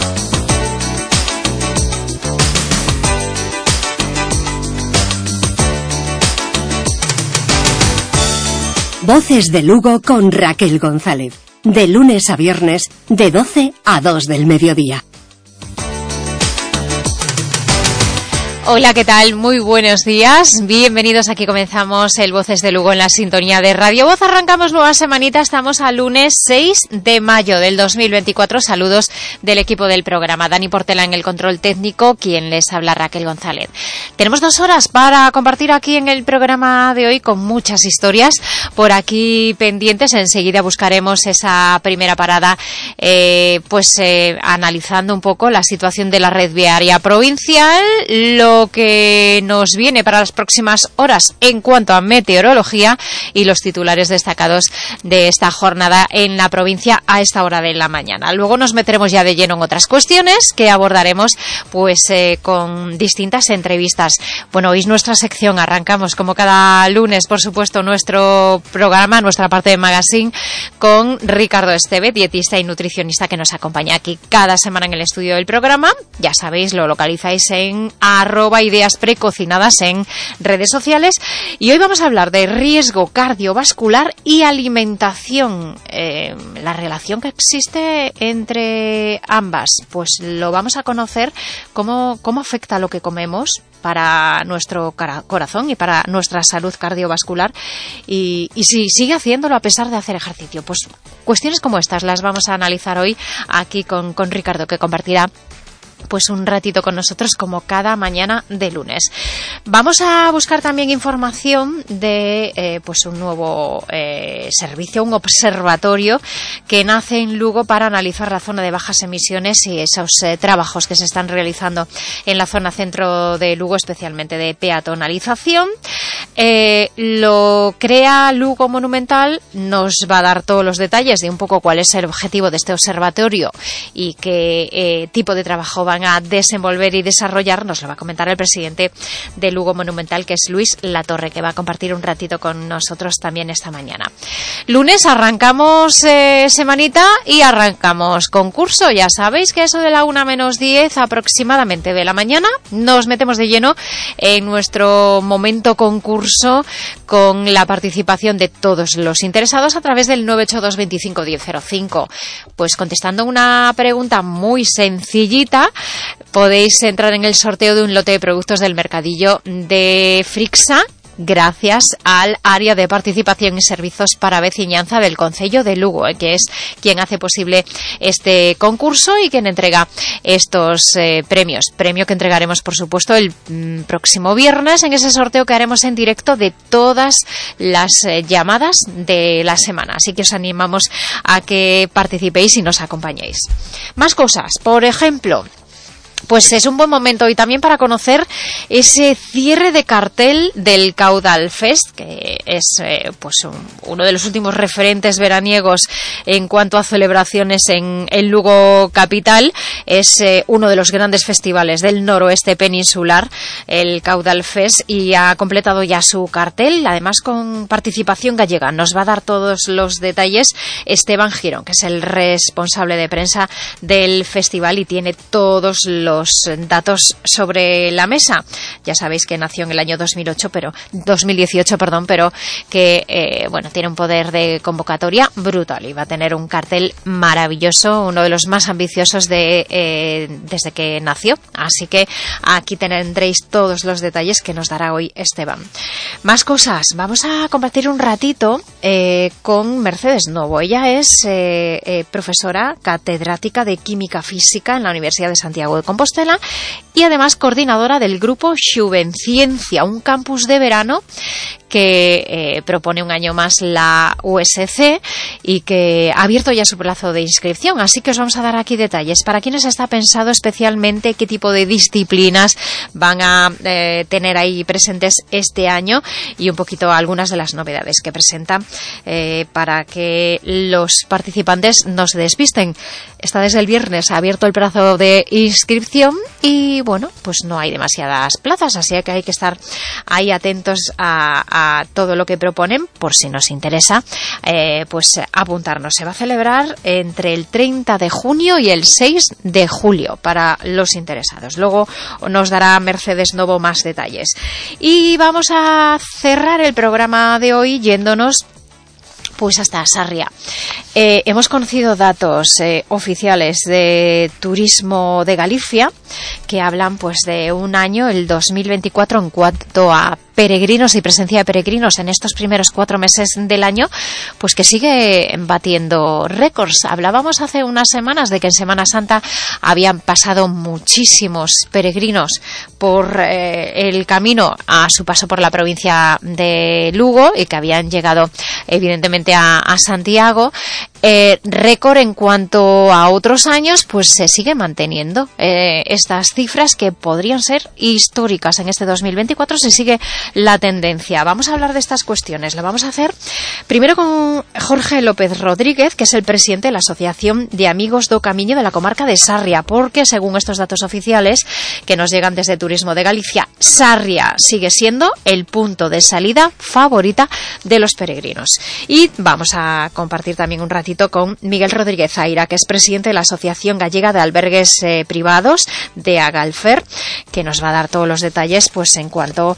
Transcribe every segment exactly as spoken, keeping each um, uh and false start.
Voces de Lugo con Raquel González. De lunes a viernes, de doce a dos del mediodía. Hola, ¿qué tal? Muy buenos días. Bienvenidos. Aquí comenzamos el Voces de Lugo en la sintonía de Radio Voz. Arrancamos nueva semanita. Estamos a lunes seis de mayo del dos mil veinticuatro. Saludos del equipo del programa. Dani Portela en el control técnico, quien les habla, Raquel González. Tenemos dos horas para compartir aquí en el programa de hoy con muchas historias por aquí pendientes. Enseguida buscaremos esa primera parada, eh, pues eh, analizando un poco la situación de la red viaria provincial, lo que nos viene para las próximas horas en cuanto a meteorología y los titulares destacados de esta jornada en la provincia a esta hora de la mañana. Luego nos meteremos ya de lleno en otras cuestiones que abordaremos pues eh, con distintas entrevistas. Bueno, hoy es nuestra sección. Arrancamos como cada lunes, por supuesto, nuestro programa, nuestra parte de magazine, con Ricardo Esteve, dietista y nutricionista, que nos acompaña aquí cada semana en el estudio del programa. Ya sabéis, lo localizáis en arroba ideas precocinadas en redes sociales. Y hoy vamos a hablar de riesgo cardiovascular y alimentación, eh, la relación que existe entre ambas. Pues lo vamos a conocer, cómo, cómo afecta lo que comemos para nuestro corazón y para nuestra salud cardiovascular, y, y si sigue haciéndolo a pesar de hacer ejercicio. Pues cuestiones como estas las vamos a analizar hoy aquí con, con Ricardo, que compartirá pues un ratito con nosotros como cada mañana de lunes. Vamos a buscar también información de eh, pues un nuevo eh, servicio, un observatorio que nace en Lugo para analizar la zona de bajas emisiones y esos eh, trabajos que se están realizando en la zona centro de Lugo, especialmente de peatonalización. Eh, lo crea Lugo Monumental, nos va a dar todos los detalles de un poco cuál es el objetivo de este observatorio y qué eh, tipo de trabajo van a desenvolver y desarrollar. Nos lo va a comentar el presidente de Lugo Monumental, que es Luis Latorre, que va a compartir un ratito con nosotros también esta mañana. Lunes arrancamos eh, semanita y arrancamos concurso. Ya sabéis que eso de la una menos diez aproximadamente de la mañana nos metemos de lleno en nuestro momento concurso con la participación de todos los interesados a través del nueve ocho dos veinticinco diez cero cinco. Pues contestando una pregunta muy sencillita, podéis entrar en el sorteo de un lote de productos del mercadillo de Frixa, gracias al área de participación y servicios para veciñanza del Concello de Lugo, eh, que es quien hace posible este concurso y quien entrega estos eh, premios. Premio que entregaremos, por supuesto, el mm, próximo viernes en ese sorteo que haremos en directo de todas las eh, llamadas de la semana. Así que os animamos a que participéis y nos acompañéis. Más cosas, por ejemplo, pues es un buen momento y también para conocer ese cierre de cartel del Caudal Fest, que es eh, pues un, uno de los últimos referentes veraniegos en cuanto a celebraciones en el Lugo capital. Es eh, uno de los grandes festivales del noroeste peninsular, el Caudal Fest, y ha completado ya su cartel, además con participación gallega. Nos va a dar todos los detalles Esteban Girón, que es el responsable de prensa del festival y tiene todos los los datos sobre la mesa. Ya sabéis que nació en el año dos mil ocho, pero dos mil dieciocho, perdón, pero que eh, bueno, tiene un poder de convocatoria brutal y va a tener un cartel maravilloso, uno de los más ambiciosos de eh, desde que nació. Así que aquí tendréis todos los detalles que nos dará hoy Esteban. Más cosas. Vamos a compartir un ratito eh, con Mercedes Novo. Ella es eh, eh, profesora catedrática de Química Física en la Universidad de Santiago de Compostela y además coordinadora del grupo Xuvenciencia, un campus de verano que eh, propone un año más la U S C y que ha abierto ya su plazo de inscripción. Así que os vamos a dar aquí detalles para quienes está pensado especialmente qué tipo de disciplinas van a eh, tener ahí presentes este año y un poquito algunas de las novedades que presenta eh, para que los participantes no se despisten. Está desde el viernes abierto el plazo de inscripción y bueno, pues no hay demasiadas plazas, así que hay que estar ahí atentos a, a todo lo que proponen, por si nos interesa, eh, pues apuntarnos. Se va a celebrar entre el treinta de junio y el seis de julio para los interesados. Luego nos dará Mercedes Novo más detalles. Y vamos a cerrar el programa de hoy yéndonos pues hasta Sarria. Eh, hemos conocido datos eh, oficiales de Turismo de Galicia que hablan pues de un año, el dos mil veinticuatro, en cuanto a peregrinos y presencia de peregrinos en estos primeros cuatro meses del año, pues que sigue batiendo récords. Hablábamos hace unas semanas de que en Semana Santa habían pasado muchísimos peregrinos por eh, el camino a su paso por la provincia de Lugo y que habían llegado evidentemente a, a Santiago. Eh, récord en cuanto a otros años, pues se sigue manteniendo eh, estas cifras que podrían ser históricas en este dos mil veinticuatro si sigue la tendencia. Vamos a hablar de estas cuestiones. Lo vamos a hacer primero con Jorge López Rodríguez, que es el presidente de la Asociación de Amigos do Camiño de la comarca de Sarria, porque según estos datos oficiales que nos llegan desde Turismo de Galicia, Sarria sigue siendo el punto de salida favorita de los peregrinos. Y vamos a compartir también un ratito con Miguel Rodríguez Zaira, que es presidente de la Asociación Gallega de Albergues eh, Privados de Agalfer, que nos va a dar todos los detalles pues en cuanto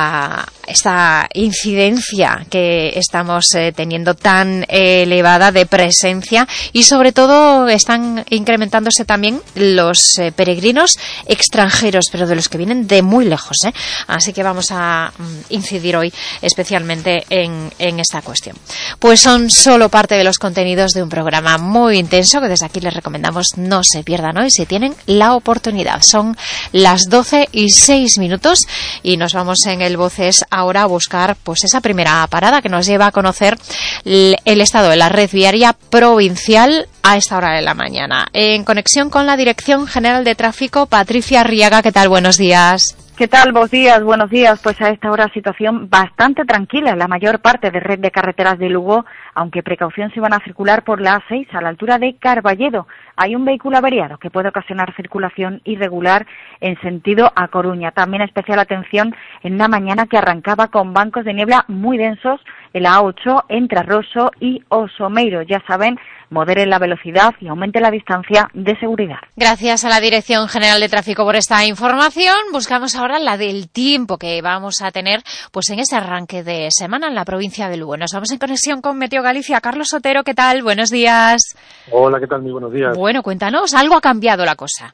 a esta incidencia que estamos eh, teniendo tan eh, elevada de presencia, y sobre todo están incrementándose también los eh, peregrinos extranjeros, pero de los que vienen de muy lejos, ¿eh? Así que vamos a mm, incidir hoy especialmente en, en esta cuestión. Pues son solo parte de los contenidos de un programa muy intenso que desde aquí les recomendamos no se pierdan hoy si tienen la oportunidad. Son las doce y seis minutos y nos vamos en el Voces ahora a buscar pues esa primera parada que nos lleva a conocer el, el estado de la red viaria provincial a esta hora de la mañana. En conexión con la Dirección General de Tráfico, Patricia Arriaga, ¿qué tal? Buenos días. ¿Qué tal? Buenos días, buenos días. Pues a esta hora situación bastante tranquila en la mayor parte de red de carreteras de Lugo, aunque precaución si van a circular por la A seis a la altura de Carballedo. Hay un vehículo averiado que puede ocasionar circulación irregular en sentido a Coruña. También especial atención en una mañana que arrancaba con bancos de niebla muy densos en la A ocho entre Arroso y Osomeiro. Ya saben, moderen la velocidad y aumente la distancia de seguridad. Gracias a la Dirección General de Tráfico por esta información. Buscamos ahora la del tiempo que vamos a tener pues en ese arranque de semana en la provincia de Lugo. Nos vamos en conexión con Meteo Galicia. Carlos Sotero, ¿qué tal? Buenos días. Hola, ¿qué tal? Muy buenos días. Bueno, cuéntanos, ¿algo ha cambiado la cosa?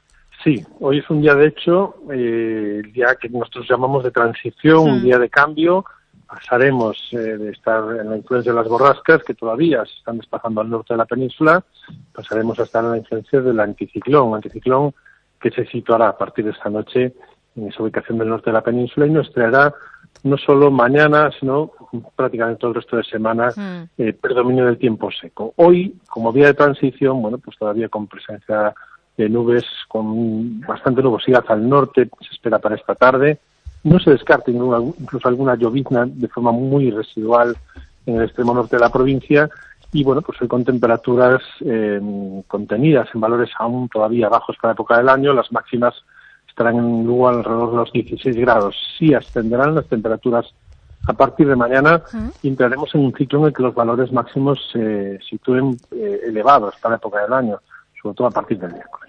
Sí, hoy es un día, de hecho, eh, el día que nosotros llamamos de transición, mm. un día de cambio. Pasaremos eh, de estar en la influencia de las borrascas, que todavía se están desplazando al norte de la península, pasaremos a estar en la influencia del anticiclón, un anticiclón que se situará a partir de esta noche en esa ubicación del norte de la península y nos traerá no solo mañana, sino prácticamente todo el resto de semana mm. eh, predominio del tiempo seco. Hoy, como vía de transición, bueno, pues todavía con presencia de nubes, con bastante nubosidad al norte, se espera para esta tarde. No se descarta incluso alguna llovizna de forma muy residual en el extremo norte de la provincia y, bueno, pues hoy con temperaturas eh, contenidas en valores aún todavía bajos para la época del año. Las máximas estarán en Lugo alrededor de los dieciséis grados. Sí ascenderán las temperaturas a partir de mañana uh-huh. y entraremos en un ciclo en el que los valores máximos se sitúen eh, elevados para la época del año, sobre todo a partir del miércoles.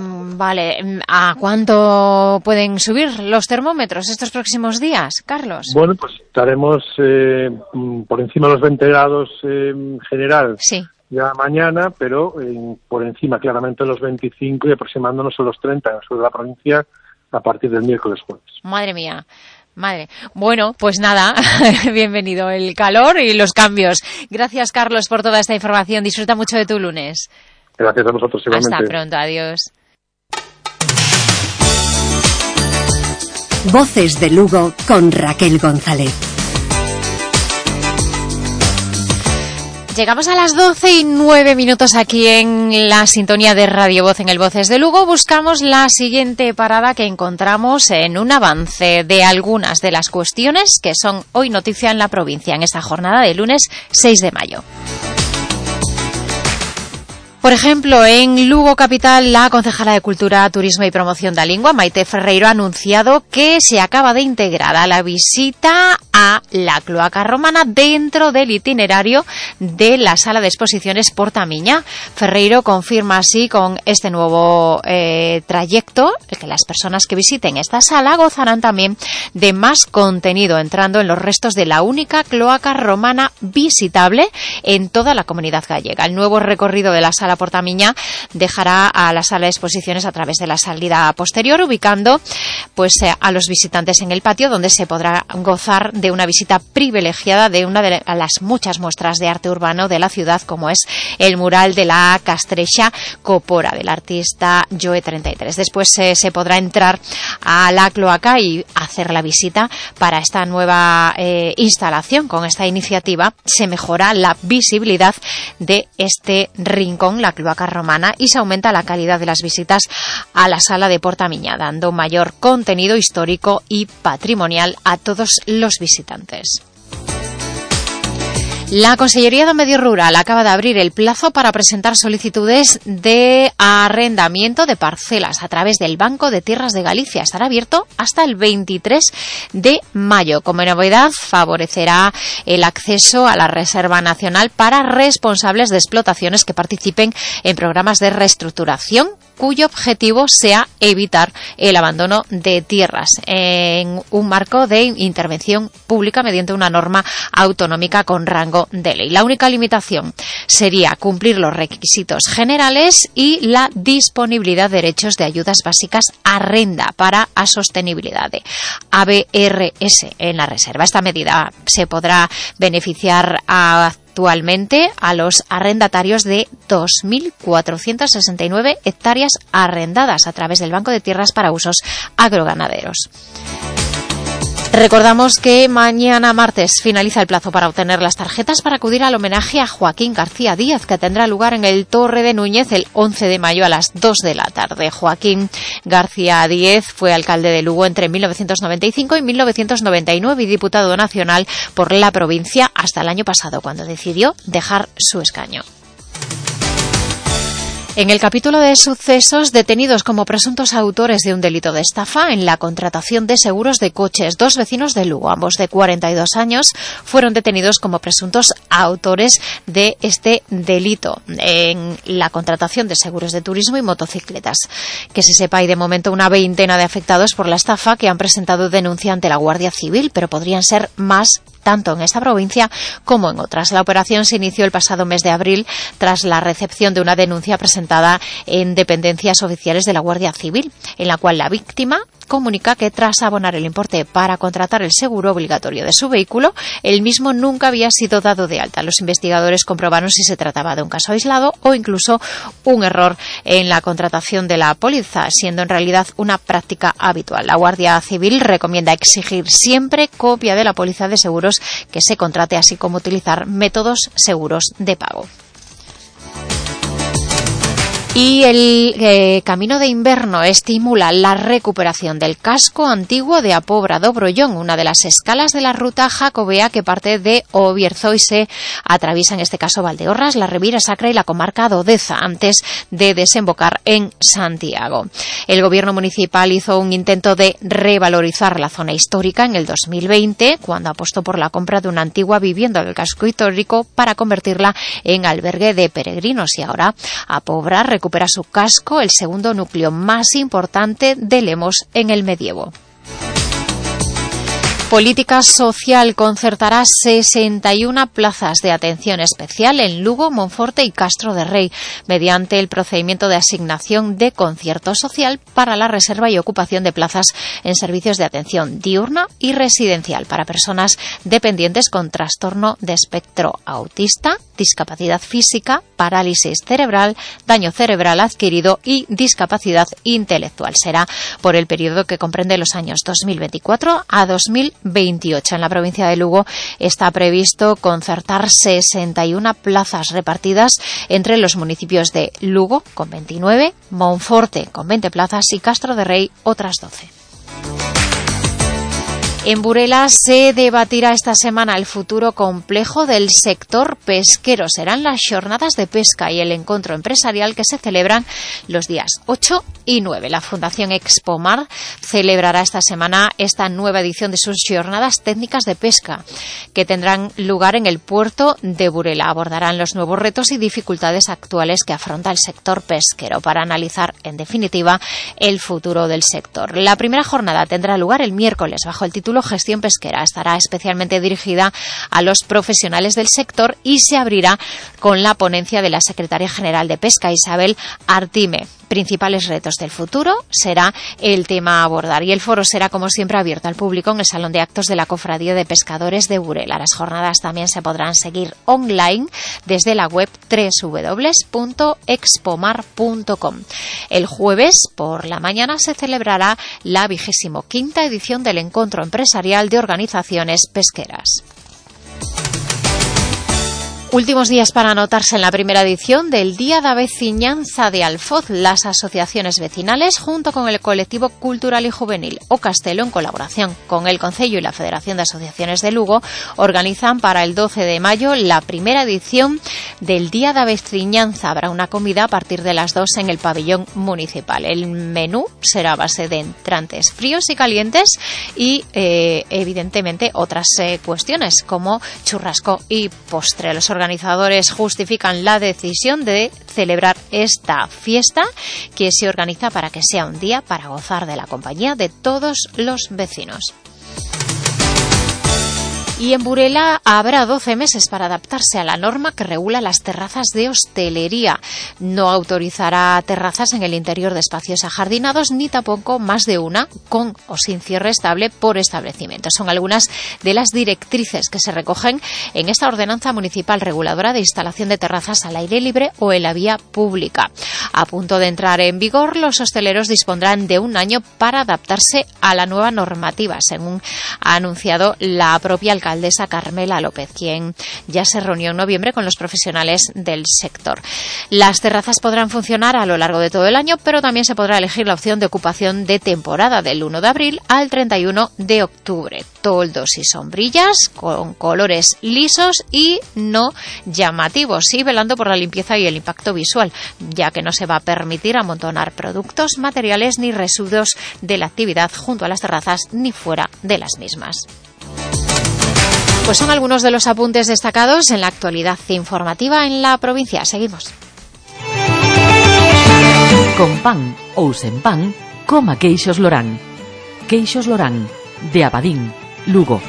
Vale, ¿a cuánto pueden subir los termómetros estos próximos días, Carlos? Bueno, pues estaremos eh, por encima de los veinte grados eh, en general sí. ya mañana, pero eh, por encima claramente de los veinticinco y aproximándonos a los treinta en el sur de la provincia a partir del miércoles jueves. Madre mía. Madre. Bueno, pues nada, bienvenido el calor y los cambios. Gracias, Carlos, por toda esta información. Disfruta mucho de tu lunes. Gracias a vosotros igualmente. Hasta pronto, adiós. Voces de Lugo con Raquel González. Llegamos a las doce y nueve minutos aquí en la sintonía de Radio Voz en el Voces de Lugo. Buscamos la siguiente parada que encontramos en un avance de algunas de las cuestiones que son hoy noticia en la provincia en esta jornada de lunes seis de mayo. Por ejemplo, en Lugo Capital, la concejala de Cultura, Turismo y Promoción da Lingua, Maite Ferreiro, ha anunciado que se acaba de integrar a la visita a la cloaca romana dentro del itinerario de la sala de exposiciones Portamiña. Ferreiro confirma así con este nuevo eh, trayecto que las personas que visiten esta sala gozarán también de más contenido, entrando en los restos de la única cloaca romana visitable en toda la comunidad gallega. El nuevo recorrido de la sala Portamiña dejará a la sala de exposiciones a través de la salida posterior, ubicando pues eh, a los visitantes en el patio, donde se podrá gozar de una visita privilegiada de una de las muchas muestras de arte urbano de la ciudad, como es el mural de la Castrexa Copora del artista Joe treinta y tres. Después eh, se podrá entrar a la cloaca y hacer la visita. Para esta nueva eh, instalación, con esta iniciativa, se mejora la visibilidad de este rincón, la cloaca romana, y se aumenta la calidad de las visitas a la sala de Portamiña, dando mayor contenido histórico y patrimonial a todos los visitantes. La Consellería de Medio Rural acaba de abrir el plazo para presentar solicitudes de arrendamiento de parcelas a través del Banco de Tierras de Galicia. Estará abierto hasta el veintitrés de mayo. Como novedad, favorecerá el acceso a la Reserva Nacional para responsables de explotaciones que participen en programas de reestructuración, cuyo objetivo sea evitar el abandono de tierras en un marco de intervención pública mediante una norma autonómica con rango de ley. La única limitación sería cumplir los requisitos generales y la disponibilidad de derechos de ayudas básicas a renda para a sostenibilidad de A B R S en la reserva. Esta medida se podrá beneficiar a actualmente a los arrendatarios de dos mil cuatrocientas sesenta y nueve hectáreas arrendadas a través del Banco de Tierras para usos agroganaderos. Recordamos que mañana martes finaliza el plazo para obtener las tarjetas para acudir al homenaje a Joaquín García Díaz, que tendrá lugar en el Torre de Núñez el once de mayo a las dos de la tarde. Joaquín García Díaz fue alcalde de Lugo entre mil novecientos noventa y cinco y mil novecientos noventa y nueve y diputado nacional por la provincia hasta el año pasado, cuando decidió dejar su escaño. En el capítulo de sucesos, detenidos como presuntos autores de un delito de estafa en la contratación de seguros de coches, dos vecinos de Lugo, ambos de cuarenta y dos años, fueron detenidos como presuntos autores de este delito en la contratación de seguros de turismo y motocicletas. Que se sepa, hay de momento una veintena de afectados por la estafa que han presentado denuncia ante la Guardia Civil, pero podrían ser más tanto en esta provincia como en otras. La operación se inició el pasado mes de abril tras la recepción de una denuncia presentada en dependencias oficiales de la Guardia Civil, en la cual la víctima comunica que tras abonar el importe para contratar el seguro obligatorio de su vehículo, el mismo nunca había sido dado de alta. Los investigadores comprobaron si se trataba de un caso aislado o incluso un error en la contratación de la póliza, siendo en realidad una práctica habitual. La Guardia Civil recomienda exigir siempre copia de la póliza de seguros que se contrate, así como utilizar métodos seguros de pago. Y el eh, Camino de Invierno estimula la recuperación del casco antiguo de Apobra do Brollón, una de las escalas de la ruta jacobea que parte de Obierzo y se atraviesa en este caso Valdeorras, la Ribeira Sacra y la comarca de Odeza, antes de desembocar en Santiago. El gobierno municipal hizo un intento de revalorizar la zona histórica en el dos mil veinte, cuando apostó por la compra de una antigua vivienda del casco histórico para convertirla en albergue de peregrinos, y ahora Apobra recupera su casco, el segundo núcleo más importante de Lemos en el medievo. Política Social concertará sesenta y una plazas de atención especial en Lugo, Monforte y Castro de Rei, mediante el procedimiento de asignación de concierto social para la reserva y ocupación de plazas en servicios de atención diurna y residencial para personas dependientes con trastorno de espectro autista, discapacidad física, parálisis cerebral, daño cerebral adquirido y discapacidad intelectual. Será por el periodo que comprende los años dos mil veinticuatro a dos mil veintiocho. En la provincia de Lugo está previsto concertar sesenta y una plazas repartidas entre los municipios de Lugo, con veintinueve, Monforte, con veinte plazas, y Castro de Rei, otras doce. En Burela se debatirá esta semana el futuro complejo del sector pesquero. Serán las jornadas de pesca y el encuentro empresarial que se celebran los días ocho y nueve. La Fundación Expomar celebrará esta semana esta nueva edición de sus jornadas técnicas de pesca, que tendrán lugar en el puerto de Burela. Abordarán los nuevos retos y dificultades actuales que afronta el sector pesquero para analizar, en definitiva, el futuro del sector. La primera jornada tendrá lugar el miércoles bajo el título Gestión Pesquera. Estará especialmente dirigida a los profesionales del sector y se abrirá con la ponencia de la secretaria general de Pesca, Isabel Artime. Principales retos del futuro será el tema a abordar, y el foro será, como siempre, abierto al público en el Salón de Actos de la Cofradía de Pescadores de Burela. Las jornadas también se podrán seguir online desde la web doble u doble u doble u punto expomar punto com. El jueves por la mañana se celebrará la vigésimo quinta edición del Encuentro Empresarial de Organizaciones Pesqueras. Últimos días para anotarse en la primera edición del Día da Veciñanza de Alfoz. Las asociaciones vecinales, junto con el colectivo cultural y juvenil O Castelo, en colaboración con el Concello y la Federación de Asociaciones de Lugo, organizan para el doce de mayo la primera edición del Día da Veciñanza. Habrá una comida a partir de las dos en el pabellón municipal. El menú será a base de entrantes fríos y calientes y, eh, evidentemente, otras eh, cuestiones como churrasco y postre. Los organizadores justifican la decisión de celebrar esta fiesta, que se organiza para que sea un día para gozar de la compañía de todos los vecinos. Y en Burela habrá doce meses para adaptarse a la norma que regula las terrazas de hostelería. No autorizará terrazas en el interior de espacios ajardinados, ni tampoco más de una, con o sin cierre estable por establecimiento. Son algunas de las directrices que se recogen en esta ordenanza municipal reguladora de instalación de terrazas al aire libre o en la vía pública. A punto de entrar en vigor, los hosteleros dispondrán de un año para adaptarse a la nueva normativa, según ha anunciado la propia alcaldesa alcaldesa Carmela López, quien ya se reunió en noviembre con los profesionales del sector. Las terrazas podrán funcionar a lo largo de todo el año, pero también se podrá elegir la opción de ocupación de temporada del uno de abril al treinta y uno de octubre. Toldos y sombrillas con colores lisos y no llamativos, y velando por la limpieza y el impacto visual, ya que no se va a permitir amontonar productos, materiales ni residuos de la actividad junto a las terrazas ni fuera de las mismas. Pues son algunos de los apuntes destacados en la actualidad informativa en la provincia. Seguimos. Con pan ou sen pan, coma queixos Lorán. Queixos Lorán, de Abadín, Lugo.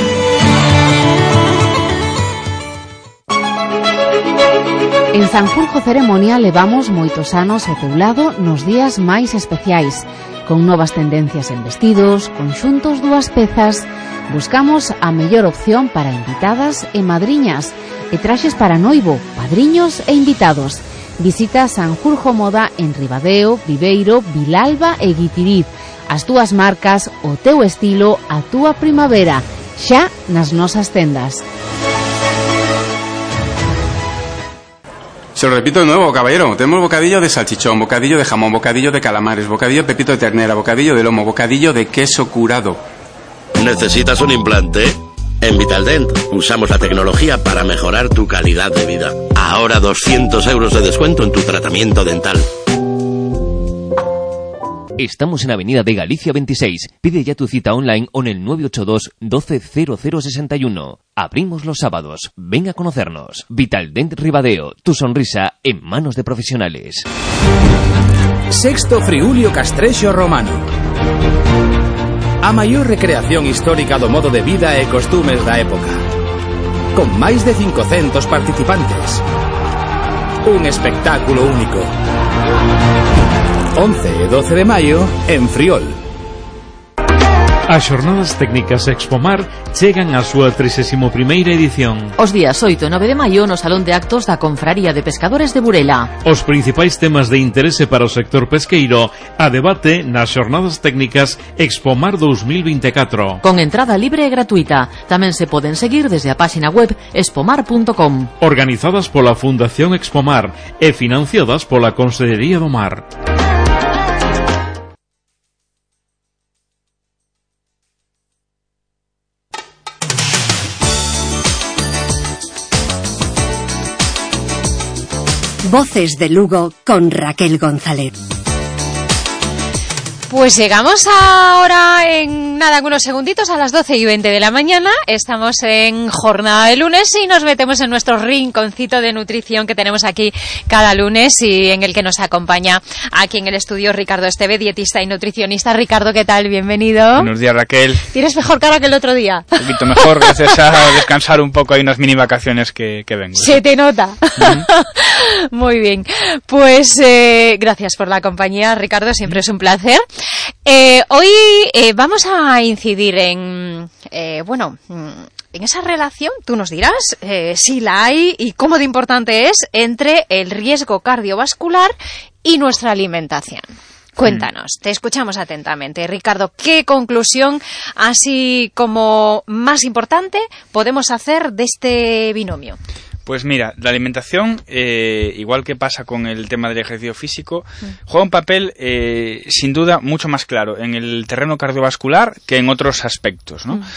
En Sanjurjo Ceremonia levamos moitos anos ao teu lado nos días máis especiais, con novas tendencias en vestidos, conxuntos, dúas pezas. Buscamos a mellor opción para invitadas e madriñas e traxes para noivo, padriños e invitados. Visita Sanjurjo Moda en Ribadeo, Viveiro, Vilalba e Guitiriz. As túas marcas, o teu estilo, a túa primavera, xa nas nosas tendas. Se lo repito de nuevo, caballero. Tenemos bocadillo de salchichón, bocadillo de jamón, bocadillo de calamares, bocadillo de pepito de ternera, bocadillo de lomo, bocadillo de queso curado. ¿Necesitas un implante? En Vitaldent usamos la tecnología para mejorar tu calidad de vida. Ahora doscientos euros de descuento en tu tratamiento dental. Estamos en Avenida de Galicia veintiséis. Pide ya tu cita online o en el nueve ocho dos, doce, cero cero sesenta y uno. Abrimos los sábados. Ven a conocernos. Vitaldent Ribadeo. Tu sonrisa en manos de profesionales. Sexto Friulio Castrexo Romano. A maior recreación histórica do modo de vida e costumes da época. Con máis de cincocentos participantes. Un espectáculo único. once e doce de maio en Friol. As xornadas técnicas Expomar chegan á súa trigésima primeira edición. Os días oito e nove de maio no Salón de Actos da Confraría de Pescadores de Burela. Os principais temas de interese para o sector pesqueiro a debate nas xornadas técnicas Expomar dos mil vinte e catro. Con entrada libre e gratuita. Tamén se poden seguir desde a páxina web expomar punto com. Organizadas pola Fundación Expomar e financiadas pola Consellería do Mar. Voces de Lugo con Raquel González. Pues llegamos ahora en nada, unos segunditos a las doce y veinte de la mañana. Estamos en jornada de lunes y nos metemos en nuestro rinconcito de nutrición que tenemos aquí cada lunes y en el que nos acompaña aquí en el estudio Ricardo Esteve, dietista y nutricionista. Ricardo, ¿qué tal? Bienvenido. Buenos días, Raquel. ¿Tienes mejor cara que el otro día? Un poquito mejor, gracias a descansar un poco. Hay unas mini vacaciones que, que vengo. Se te nota. Uh-huh. Muy bien. Pues eh, gracias por la compañía, Ricardo. Siempre es un placer. Eh, hoy eh, vamos a incidir en, eh, bueno, en esa relación, tú nos dirás eh, si la hay y cómo de importante es entre el riesgo cardiovascular y nuestra alimentación. Cuéntanos, te escuchamos atentamente. Ricardo, ¿qué conclusión, así como más importante, podemos hacer de este binomio? Pues mira, la alimentación, eh, igual que pasa con el tema del ejercicio físico, mm. juega un papel, eh, sin duda, mucho más claro en el terreno cardiovascular que en otros aspectos, ¿no? Mm.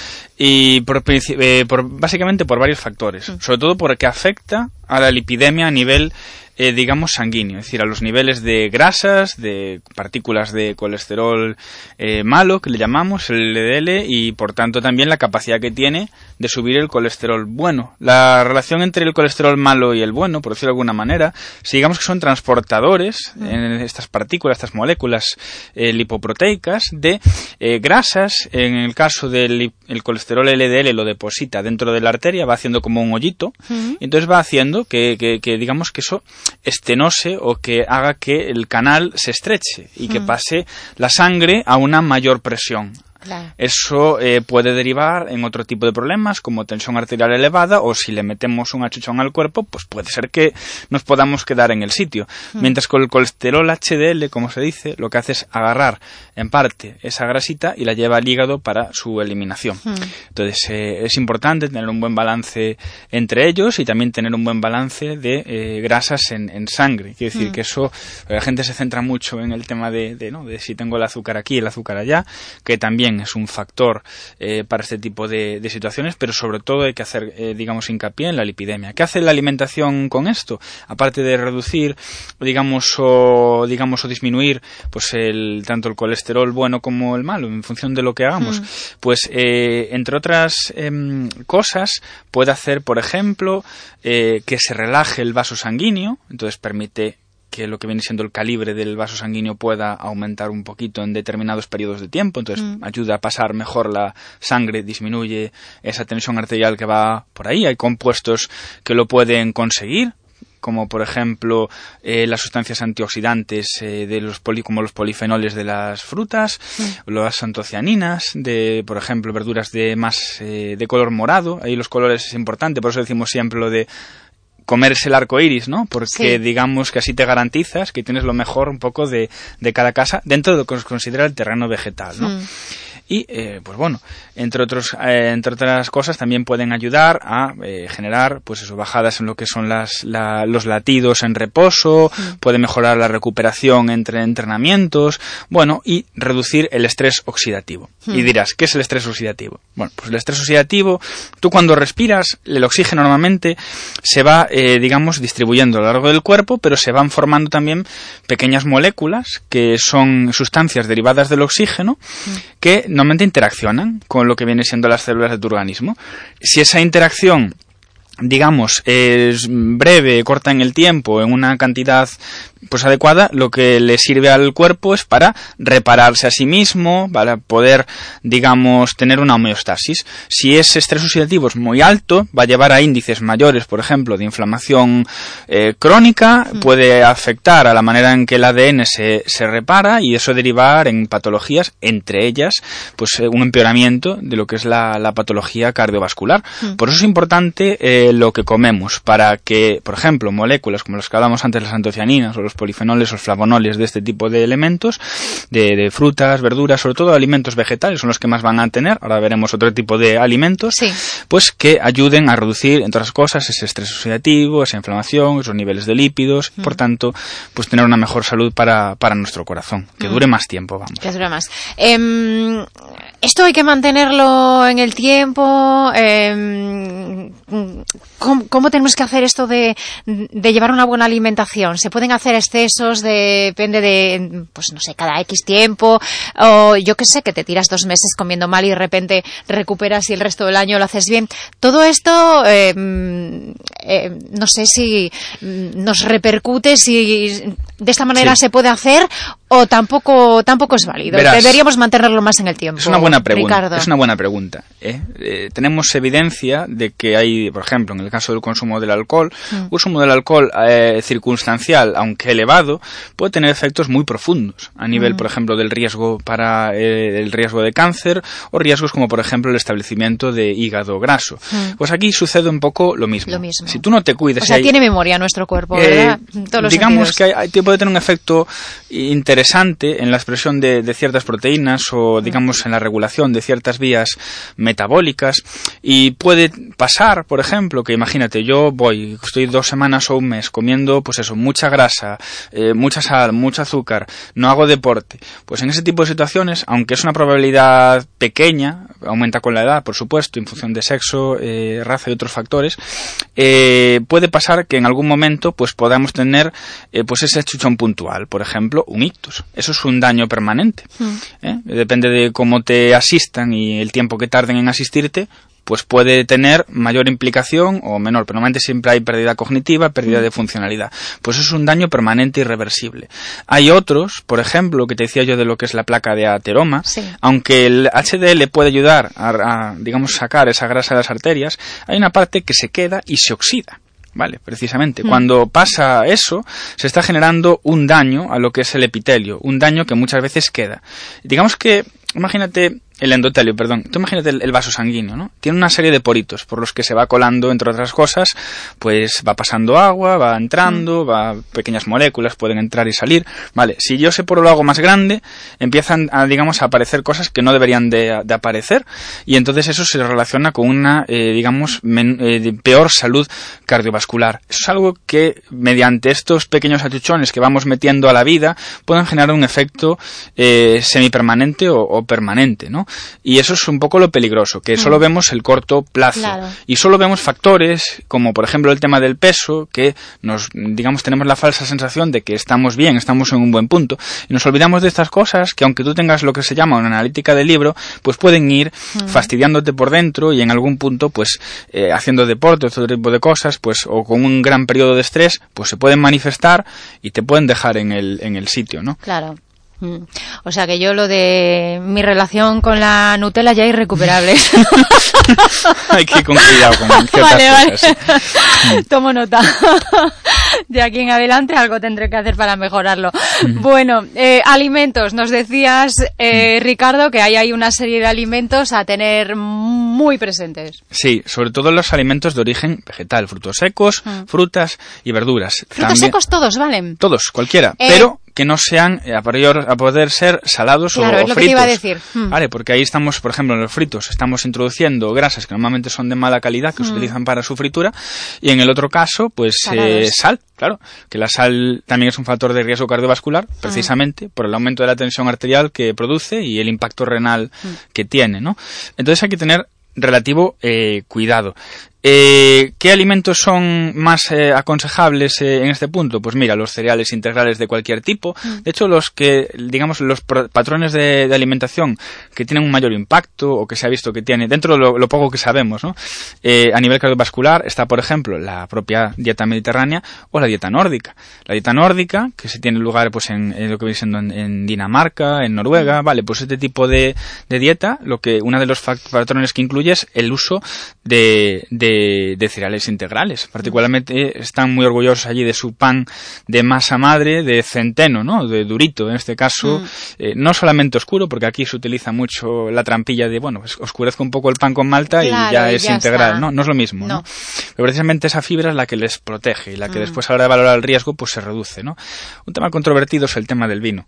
Y por, eh, por, básicamente por varios factores, mm. sobre todo porque afecta a la lipidemia a nivel, eh, digamos, sanguíneo, es decir, a los niveles de grasas, de partículas de colesterol eh, malo, que le llamamos, el L D L, y por tanto también la capacidad que tiene de subir el colesterol bueno. La relación entre el colesterol malo y el bueno, por decirlo de alguna manera, si digamos que son transportadores, mm. en estas partículas, estas moléculas eh, lipoproteicas, de eh, grasas. En el caso del el colesterol L D L lo deposita dentro de la arteria, va haciendo como un hoyito, mm. y entonces va haciendo que, que, que digamos que eso estenose o que haga que el canal se estreche y que mm. pase la sangre a una mayor presión. Claro. Eso eh, puede derivar en otro tipo de problemas como tensión arterial elevada, o si le metemos un achuchón al cuerpo, pues puede ser que nos podamos quedar en el sitio. Mm. Mientras con el colesterol H D L, como se dice, lo que hace es agarrar en parte esa grasita y la lleva al hígado para su eliminación. Mm. Entonces eh, es importante tener un buen balance entre ellos y también tener un buen balance de eh, grasas en, en sangre. Quiero decir mm. que eso, la gente se centra mucho en el tema de, de, ¿no? de si tengo el azúcar aquí, el azúcar allá, que también es un factor eh, para este tipo de, de situaciones, pero sobre todo hay que hacer, eh, digamos, hincapié en la lipidemia. ¿Qué hace la alimentación con esto? Aparte de reducir, digamos, o digamos o disminuir, pues el tanto el colesterol bueno como el malo, en función de lo que hagamos, mm. pues eh, entre otras eh, cosas, puede hacer, por ejemplo, eh, que se relaje el vaso sanguíneo, entonces permite que lo que viene siendo el calibre del vaso sanguíneo pueda aumentar un poquito en determinados periodos de tiempo, entonces mm. ayuda a pasar mejor la sangre, disminuye esa tensión arterial que va por ahí. Hay compuestos que lo pueden conseguir, como por ejemplo eh, las sustancias antioxidantes eh, de los poli, como los polifenoles de las frutas, mm. las antocianinas de, por ejemplo, verduras de más eh, de color morado. Ahí los colores es importante, por eso decimos siempre lo de comerse el arco iris, ¿no? Porque sí. digamos que así te garantizas que tienes lo mejor un poco de, de cada casa dentro de lo que se considera el terreno vegetal, ¿no? Mm. Y, eh, pues bueno, entre otros, eh, entre otras cosas también pueden ayudar a eh, generar, pues eso, bajadas en lo que son las, la, los latidos en reposo, mm. puede mejorar la recuperación entre entrenamientos, bueno, y reducir el estrés oxidativo. Mm. Y dirás, ¿qué es el estrés oxidativo? Bueno, pues el estrés oxidativo, tú cuando respiras, el oxígeno normalmente se va, eh, digamos, distribuyendo a lo largo del cuerpo, pero se van formando también pequeñas moléculas que son sustancias derivadas del oxígeno, mm. que normalmente interaccionan con lo que viene siendo las células de tu organismo. Si esa interacción, digamos, es breve, corta en el tiempo, en una cantidad pues adecuada, lo que le sirve al cuerpo es para repararse a sí mismo, para poder, digamos, tener una homeostasis. Si ese estrés oxidativo es muy alto, va a llevar a índices mayores, por ejemplo, de inflamación eh, crónica, mm. puede afectar a la manera en que el A D N se, se repara y eso derivar en patologías, entre ellas, pues eh, un empeoramiento de lo que es la, la patología cardiovascular. Mm. Por eso es importante eh, lo que comemos, para que, por ejemplo, moléculas como las que hablamos antes, las antocianinas o los los polifenoles o flavonoles de este tipo de elementos, de, de frutas, verduras, sobre todo alimentos vegetales, son los que más van a tener, ahora veremos otro tipo de alimentos, sí. pues que ayuden a reducir, entre otras cosas, ese estrés oxidativo, esa inflamación, esos niveles de lípidos, mm. por tanto, pues tener una mejor salud para, para nuestro corazón, que mm. dure más tiempo, vamos. Que dure más. Eh, esto hay que mantenerlo en el tiempo, eh, ¿cómo, ¿cómo tenemos que hacer esto de, de llevar una buena alimentación? ¿Se pueden hacer excesos? De, depende de, pues no sé, cada X tiempo, o yo qué sé, que te tiras dos meses comiendo mal y de repente recuperas y el resto del año lo haces bien. Todo esto, eh, eh, no sé si nos repercute, si de esta manera sí. se puede hacer o tampoco tampoco es válido. Verás, deberíamos mantenerlo más en el tiempo. Es una buena pregunta. Ricardo. Es una buena pregunta. ¿eh? Eh, tenemos evidencia de que hay, por ejemplo, en el caso del consumo del alcohol, mm. el consumo del alcohol eh, circunstancial, aunque elevado, puede tener efectos muy profundos a nivel, mm. por ejemplo, del riesgo para eh, el riesgo de cáncer o riesgos como, por ejemplo, el establecimiento de hígado graso. Mm. Pues aquí sucede un poco lo mismo. Lo mismo. Si tú no te cuidas, o sea, hay, tiene memoria nuestro cuerpo, ¿verdad? Eh, Todos los digamos sentidos. que hay, hay, puede tener un efecto interesante en la expresión de, de ciertas proteínas o, digamos, en la regulación de ciertas vías metabólicas, y puede pasar, por ejemplo, que imagínate, yo voy, estoy dos semanas o un mes comiendo, pues eso, mucha grasa, eh, mucha sal, mucho azúcar, no hago deporte. Pues en ese tipo de situaciones, aunque es una probabilidad pequeña, aumenta con la edad, por supuesto, en función de sexo, eh, raza y otros factores, eh, puede pasar que en algún momento pues podamos tener eh, pues ese chuchón puntual, por ejemplo, un ictus. Eso es un daño permanente. Mm. ¿eh? Depende de cómo te asistan y el tiempo que tarden en asistirte, pues puede tener mayor implicación o menor, pero normalmente siempre hay pérdida cognitiva, pérdida de funcionalidad. Pues eso es un daño permanente e irreversible. Hay otros, por ejemplo, que te decía yo de lo que es la placa de ateroma, sí. aunque el H D L puede ayudar a, a, digamos, sacar esa grasa de las arterias, hay una parte que se queda y se oxida. Vale, precisamente. Mm. Cuando pasa eso, se está generando un daño a lo que es el epitelio, un daño que muchas veces queda. Digamos que, imagínate, el endotelio, perdón. Tú imagínate el, el vaso sanguíneo, ¿no? Tiene una serie de poritos por los que se va colando, entre otras cosas, pues va pasando agua, va entrando, mm. va pequeñas moléculas, pueden entrar y salir. Vale, si yo ese poro lo hago más grande, empiezan a, digamos, a aparecer cosas que no deberían de, de aparecer, y entonces eso se relaciona con una, eh, digamos, men, eh, peor salud cardiovascular. Eso es algo que, mediante estos pequeños achuchones que vamos metiendo a la vida, pueden generar un efecto eh, semipermanente o, o permanente, ¿no? Y eso es un poco lo peligroso, que solo mm. vemos el corto plazo. Claro. Y solo vemos factores, como por ejemplo el tema del peso, que nos, digamos, tenemos la falsa sensación de que estamos bien, estamos en un buen punto. Y nos olvidamos de estas cosas, que aunque tú tengas lo que se llama una analítica del libro, pues pueden ir mm. fastidiándote por dentro y en algún punto, pues, eh, haciendo deporte, otro tipo de cosas, pues, o con un gran periodo de estrés, pues se pueden manifestar y te pueden dejar en el, en el sitio, ¿no? Claro. O sea que yo lo de mi relación con la Nutella ya es irrecuperable. Hay que ir con cuidado con ciertas vale, cosas. Vale. Tomo nota. De aquí en adelante algo tendré que hacer para mejorarlo. Mm. Bueno, eh, alimentos. Nos decías, eh, Ricardo, que hay, hay una serie de alimentos a tener muy presentes. Sí, sobre todo los alimentos de origen vegetal, frutos secos, mm. frutas y verduras. Frutos También, secos todos, ¿valen? Todos, cualquiera, eh, pero que no sean a, priori, a poder ser salados claro, o, es lo fritos. Que te iba a decir. Mm. Vale, porque ahí estamos, por ejemplo, en los fritos, estamos introduciendo grasas que normalmente son de mala calidad, que mm. se utilizan para su fritura, y en el otro caso, pues eh, sal, claro, que la sal también es un factor de riesgo cardiovascular, precisamente mm. por el aumento de la tensión arterial que produce y el impacto renal mm. que tiene, ¿no? Entonces hay que tener relativo eh, cuidado. Eh, ¿Qué alimentos son más eh, aconsejables eh, en este punto? Pues mira, los cereales integrales de cualquier tipo. De hecho, los que, digamos, los patrones de, de alimentación que tienen un mayor impacto o que se ha visto que tiene, dentro de lo, lo poco que sabemos, ¿no? Eh, a nivel cardiovascular está, por ejemplo, la propia dieta mediterránea o la dieta nórdica. La dieta nórdica, que se tiene lugar pues en, en lo que viene siendo en, en Dinamarca, en Noruega, vale, pues este tipo de, de dieta, lo que, una de los patrones que incluye es el uso de, de eh, de cereales integrales. Particularmente están muy orgullosos allí de su pan de masa madre, de centeno, ¿no? De durito, en este caso, mm. eh, no solamente oscuro, porque aquí se utiliza mucho la trampilla de, bueno, pues oscurezco un poco el pan con malta claro, y ya y es ya integral, está. ¿no? No es lo mismo, ¿no? ¿no? Pero precisamente esa fibra es la que les protege y la que mm. después a la hora de valorar el riesgo, pues se reduce, ¿no? Un tema controvertido es el tema del vino.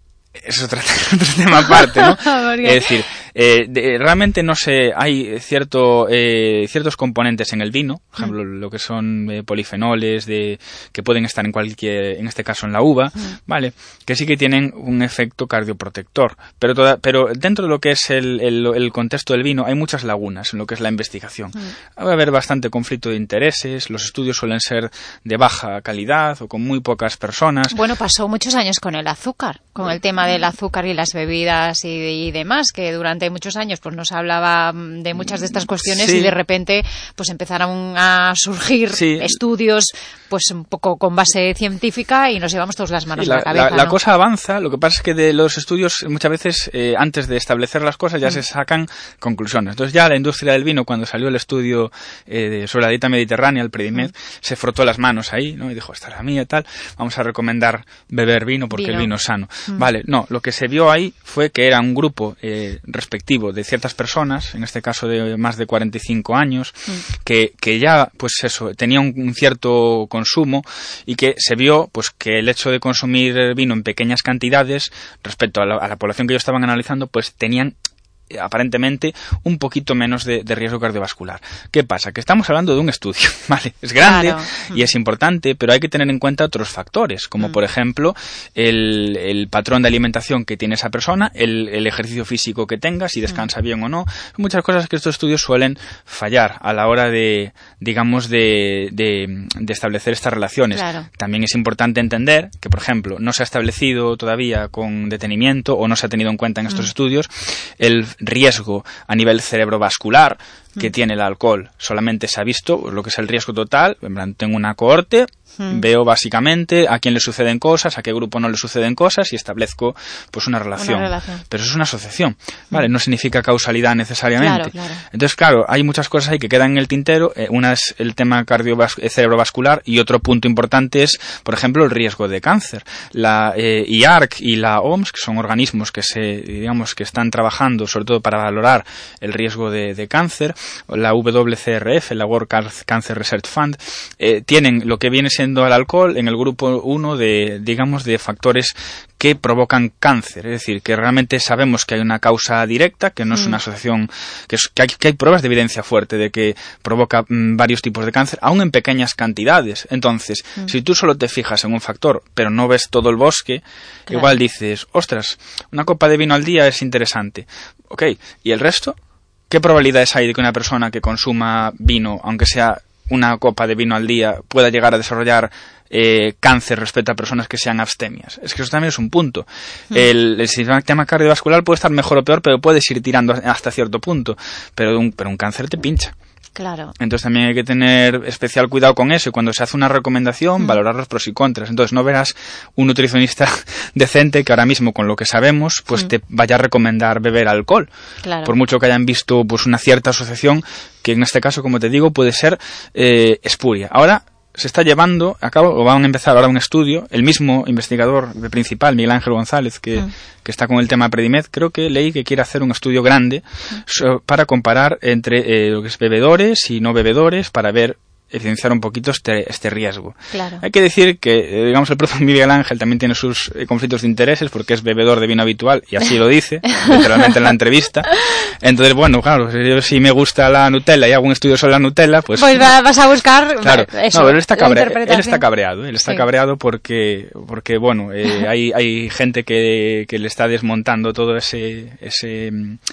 Es otro, otro tema aparte, ¿no? Es decir, eh, de, realmente no sé, hay cierto, eh, ciertos componentes en el vino, por ejemplo, mm. lo que son eh, polifenoles, de, que pueden estar en cualquier, en este caso en la uva, mm. ¿vale? Que sí que tienen un efecto cardioprotector. Pero toda, pero dentro de lo que es el, el, el contexto del vino hay muchas lagunas en lo que es la investigación. Mm. Va a haber bastante conflicto de intereses, los estudios suelen ser de baja calidad o con muy pocas personas. Bueno, pasó muchos años con el azúcar, con el tema del azúcar y las bebidas y, y demás, que durante muchos años pues no se hablaba de muchas de estas cuestiones sí. y de repente pues empezaron a surgir sí. estudios pues un poco con base científica y nos llevamos todas las manos sí, a la, la cabeza. La, la ¿no? cosa avanza, lo que pasa es que de los estudios muchas veces eh, antes de establecer las cosas ya mm. se sacan conclusiones. Entonces ya la industria del vino, cuando salió el estudio eh, sobre la dieta mediterránea, el Predimed, mm. se frotó las manos ahí, ¿no? Y dijo, esta es la mía y tal, vamos a recomendar beber vino porque vino. el vino es sano. Mm. Vale, no, lo que se vio ahí fue que era un grupo eh, respectivo de ciertas personas, en este caso de más de cuarenta y cinco años, mm. que, que ya, pues eso, tenía un, un cierto consumo y que se vio, pues que el hecho de consumir vino en pequeñas cantidades respecto a la, a la población que ellos estaban analizando, pues tenían aparentemente un poquito menos de, de riesgo cardiovascular. ¿Qué pasa? Que estamos hablando de un estudio, ¿vale? Es grande claro. y es importante, pero hay que tener en cuenta otros factores, como mm. por ejemplo el, el patrón de alimentación que tiene esa persona, el, el ejercicio físico que tenga, si descansa mm. bien o no. Son muchas cosas que estos estudios suelen fallar a la hora de, digamos, de, de, de establecer estas relaciones. Claro. También es importante entender que, por ejemplo, no se ha establecido todavía con detenimiento o no se ha tenido en cuenta en estos mm. estudios el riesgo a nivel cerebrovascular que mm. tiene el alcohol. Solamente se ha visto lo que es el riesgo total. Tengo una cohorte, mm. veo básicamente a quién le suceden cosas, a qué grupo no le suceden cosas y establezco pues una relación. Una relación. Pero eso es una asociación, ¿vale? Mm. No significa causalidad necesariamente. Claro, claro. Entonces, claro, hay muchas cosas ahí que quedan en el tintero. Eh, una es el tema cardiovas- cerebrovascular y otro punto importante es, por ejemplo, el riesgo de cáncer. La eh, I A R C y la O M S, que son organismos que se, digamos, que están trabajando sobre todo para valorar el riesgo de, de cáncer, la W C R F, la World Cancer Research Fund, eh, tienen lo que viene siendo el alcohol en el grupo uno de, digamos, de factores que provocan cáncer, es decir, que realmente sabemos que hay una causa directa, que no es mm. una asociación, que, es, que, hay, que hay pruebas de evidencia fuerte de que provoca mm, varios tipos de cáncer, aún en pequeñas cantidades. Entonces, mm. si tú solo te fijas en un factor, pero no ves todo el bosque, claro. igual dices, ostras, una copa de vino al día es interesante. Ok, ¿y el resto? ¿Qué probabilidades hay de que una persona que consuma vino, aunque sea una copa de vino al día, pueda llegar a desarrollar eh, cáncer respecto a personas que sean abstemias? Es que eso también es un punto. Mm. El, el sistema cardiovascular puede estar mejor o peor, pero puedes ir tirando hasta cierto punto. Pero un, pero un cáncer te pincha. Claro. Entonces también hay que tener especial cuidado con eso y cuando se hace una recomendación, mm. valorar los pros y contras. Entonces no verás un nutricionista decente que ahora mismo con lo que sabemos pues mm. te vaya a recomendar beber alcohol. Claro. Por mucho que hayan visto pues una cierta asociación que en este caso, como te digo, puede ser eh, espuria. Ahora se está llevando a cabo, o van a empezar ahora un estudio, el mismo investigador principal, Miguel Ángel González, que, mm. que está con el tema Predimed, creo que leí que quiere hacer un estudio grande mm. so, para comparar entre eh, lo que es bebedores y no bebedores, para ver evidenciar un poquito este, este riesgo. Claro. Hay que decir que, digamos, el propio Miguel Ángel también tiene sus eh, conflictos de intereses porque es bebedor de vino habitual y así lo dice, literalmente en la entrevista. Entonces, bueno, claro, yo si me gusta la Nutella y hago un estudio sobre la Nutella, pues... Pues vas a buscar claro. eso, no, pero él está, cabre- él está cabreado, él está sí. cabreado porque, porque bueno, eh, hay, hay gente que, que le está desmontando todo ese... ese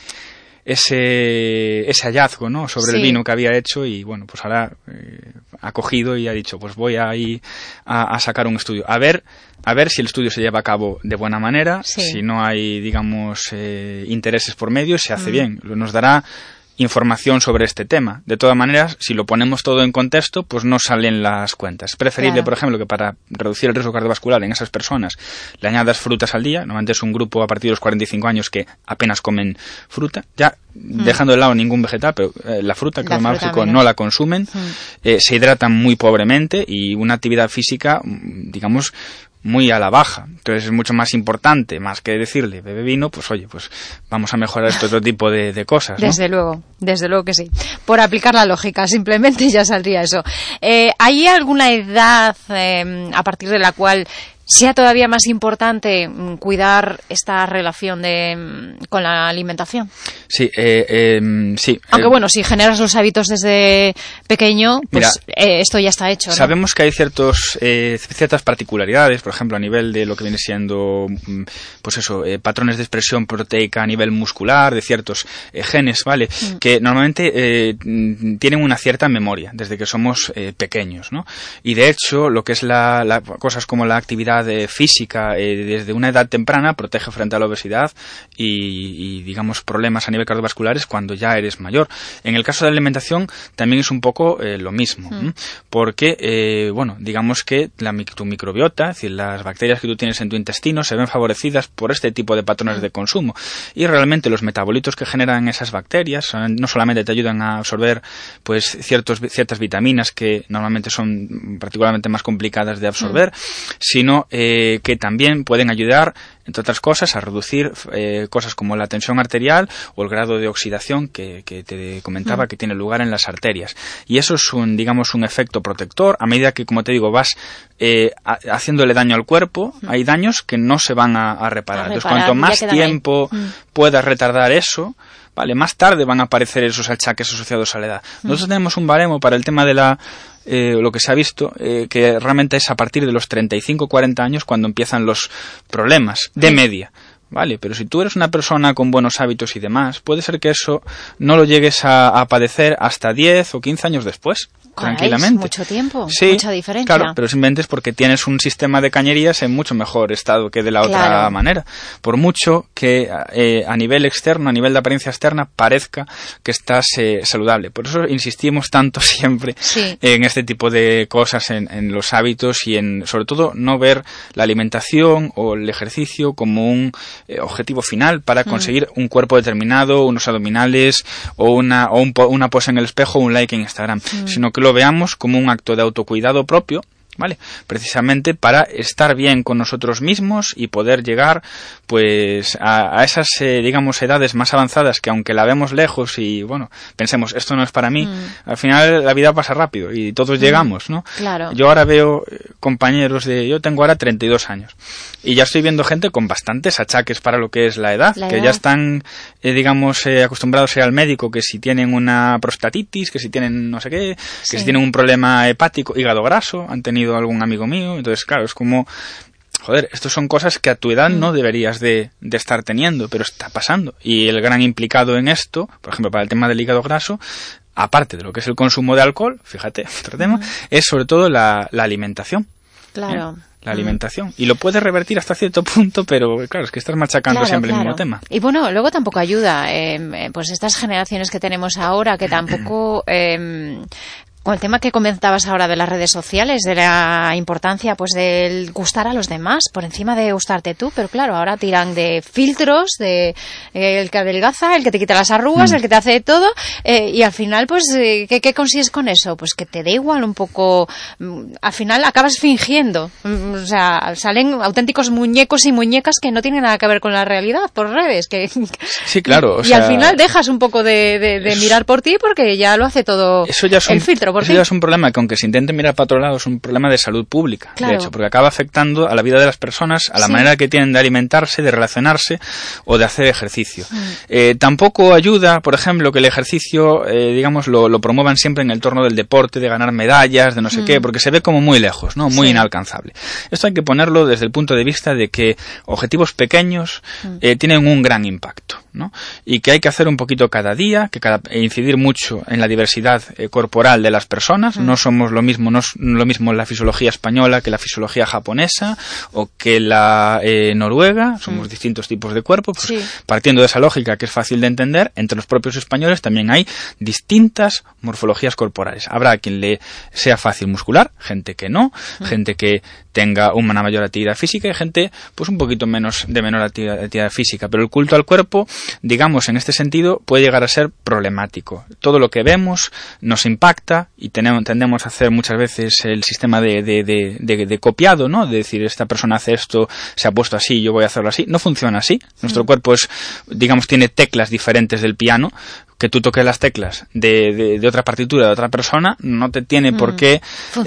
ese ese hallazgo, ¿no?, sobre sí. el vino que había hecho y bueno, pues ahora eh, ha cogido y ha dicho, pues voy a ir a, a sacar un estudio, a ver a ver si el estudio se lleva a cabo de buena manera, sí. si no hay, digamos, eh, intereses por medio, se hace mm. bien, nos dará información sobre este tema. De todas maneras, si lo ponemos todo en contexto, pues no salen las cuentas. Es preferible, claro. por ejemplo, que para reducir el riesgo cardiovascular en esas personas le añadas frutas al día. Normalmente es un grupo a partir de los cuarenta y cinco años que apenas comen fruta. Ya mm. dejando de lado ningún vegetal, pero eh, la fruta, que la lo más lógico, no la consumen. Mm. Eh, se hidratan muy pobremente y una actividad física, digamos, muy a la baja. Entonces es mucho más importante, más que decirle bebe vino, pues oye, pues vamos a mejorar este otro tipo de, de cosas, ¿no? Desde luego, desde luego que sí. Por aplicar la lógica, simplemente ya saldría eso. Eh, ¿Hay alguna edad eh, a partir de la cual sea todavía más importante cuidar esta relación de con la alimentación? Sí, eh, eh, sí. Aunque eh, bueno, si generas los hábitos desde pequeño, pues mira, eh, esto ya está hecho, ¿no? Sabemos que hay ciertos eh, ciertas particularidades, por ejemplo, a nivel de lo que viene siendo, pues eso, eh, patrones de expresión proteica a nivel muscular, de ciertos eh, genes, ¿vale? Mm. Que normalmente eh, tienen una cierta memoria desde que somos eh, pequeños, ¿no? Y de hecho, lo que es la, la cosas como la actividad de física eh, desde una edad temprana protege frente a la obesidad y, y digamos problemas a nivel cardiovasculares cuando ya eres mayor. En el caso de la alimentación también es un poco eh, lo mismo, mm. ¿eh? porque eh, bueno, digamos que la, tu microbiota, es decir, las bacterias que tú tienes en tu intestino se ven favorecidas por este tipo de patrones mm. de consumo y realmente los metabolitos que generan esas bacterias no solamente te ayudan a absorber pues ciertos, ciertas vitaminas que normalmente son particularmente más complicadas de absorber, mm. sino Eh, que también pueden ayudar, entre otras cosas, a reducir eh, cosas como la tensión arterial o el grado de oxidación que, que te comentaba mm. que tiene lugar en las arterias. Y eso es un, digamos, un efecto protector. A medida que, como te digo, vas eh, a, haciéndole daño al cuerpo, mm. hay daños que no se van a, a reparar. A reparar. Entonces, cuanto más tiempo mm. puedas retardar eso, vale, más tarde van a aparecer esos achaques asociados a la edad. Mm. Nosotros tenemos un baremo para el tema de la Eh, lo que se ha visto, eh, que realmente es a partir de los treinta y cinco a cuarenta años cuando empiezan los problemas de media. Vale, pero si tú eres una persona con buenos hábitos y demás, puede ser que eso no lo llegues a, a padecer hasta diez o quince años después. Tranquilamente. Mucho tiempo, sí, mucha diferencia. Claro, pero simplemente es porque tienes un sistema de cañerías en mucho mejor estado que de la claro. otra manera. Por mucho que eh, a nivel externo, a nivel de apariencia externa, parezca que estás eh, saludable. Por eso insistimos tanto siempre sí. en este tipo de cosas, en, en los hábitos y en, sobre todo, no ver la alimentación o el ejercicio como un eh, objetivo final para conseguir mm. un cuerpo determinado, unos abdominales o una, o un, una pose en el espejo o un like en Instagram, mm. sino que lo veamos como un acto de autocuidado propio, ¿vale? Precisamente para estar bien con nosotros mismos y poder llegar pues a, a esas eh, digamos edades más avanzadas que aunque la vemos lejos y bueno, pensemos esto no es para mí, mm. al final la vida pasa rápido y todos mm. llegamos, ¿no? Claro. Yo ahora veo compañeros de, yo tengo ahora treinta y dos años y ya estoy viendo gente con bastantes achaques para lo que es la edad, la que edad. ya están eh, digamos eh, acostumbrados a ir al médico, que si tienen una prostatitis, que si tienen no sé qué, sí. que si tienen un problema hepático, hígado graso, han tenido algún amigo mío, entonces claro, es como joder, estos son cosas que a tu edad no deberías de, de estar teniendo, pero está pasando, y el gran implicado en esto, por ejemplo para el tema del hígado graso, aparte de lo que es el consumo de alcohol, fíjate, otro tema, uh-huh. es sobre todo la, la alimentación. Claro. ¿Eh? La alimentación. Y lo puedes revertir hasta cierto punto, pero claro, es que estás machacando claro, siempre claro. el mismo tema. Y bueno, luego tampoco ayuda, eh, pues estas generaciones que tenemos ahora, que tampoco... Eh, con el tema que comentabas ahora de las redes sociales, de la importancia pues del gustar a los demás por encima de gustarte tú, pero claro, ahora tiran de filtros, de eh, el que adelgaza, el que te quita las arrugas, mm. el que te hace todo, eh, y al final pues eh, ¿qué, ¿qué consigues con eso? Pues que te dé igual un poco, al final acabas fingiendo, o sea, salen auténticos muñecos y muñecas que no tienen nada que ver con la realidad por redes, que sí, claro, y, o y sea, al final dejas un poco de, de, de mirar por ti porque ya lo hace todo eso ya es el un, filtro. Eso ya es un problema que aunque se intente mirar para otro lado es un problema de salud pública, claro. de hecho, porque acaba afectando a la vida de las personas, a la sí. manera que tienen de alimentarse, de relacionarse o de hacer ejercicio. Mm. Eh, tampoco ayuda, por ejemplo, que el ejercicio, eh, digamos, lo, lo promuevan siempre en el torno del deporte, de ganar medallas, de no sé mm. qué, porque se ve como muy lejos, ¿no? Muy sí. inalcanzable. Esto hay que ponerlo desde el punto de vista de que objetivos pequeños mm. eh, tienen un gran impacto, ¿no? Y que hay que hacer un poquito cada día, que cada, e incidir mucho en la diversidad eh, corporal de las personas, mm. no somos lo mismo, no es lo mismo la fisiología española que la fisiología japonesa o que la eh, noruega, somos mm. distintos tipos de cuerpo, pues, sí. partiendo de esa lógica que es fácil de entender, entre los propios españoles también hay distintas morfologías corporales. Habrá quien le sea fácil muscular, gente que no, mm. gente que tenga una mayor actividad física y gente pues un poquito menos de menor actividad, actividad física, pero el culto al cuerpo, digamos, en este sentido puede llegar a ser problemático. Todo lo que vemos nos impacta y tenemos, tendemos a hacer muchas veces el sistema de, de, de, de, de copiado, ¿no? De decir, esta persona hace esto, se ha puesto así, yo voy a hacerlo así. No funciona así. Nuestro mm. cuerpo es, digamos, tiene teclas diferentes del piano. Que tú toques las teclas de, de, de otra partitura de otra persona no te tiene mm. por qué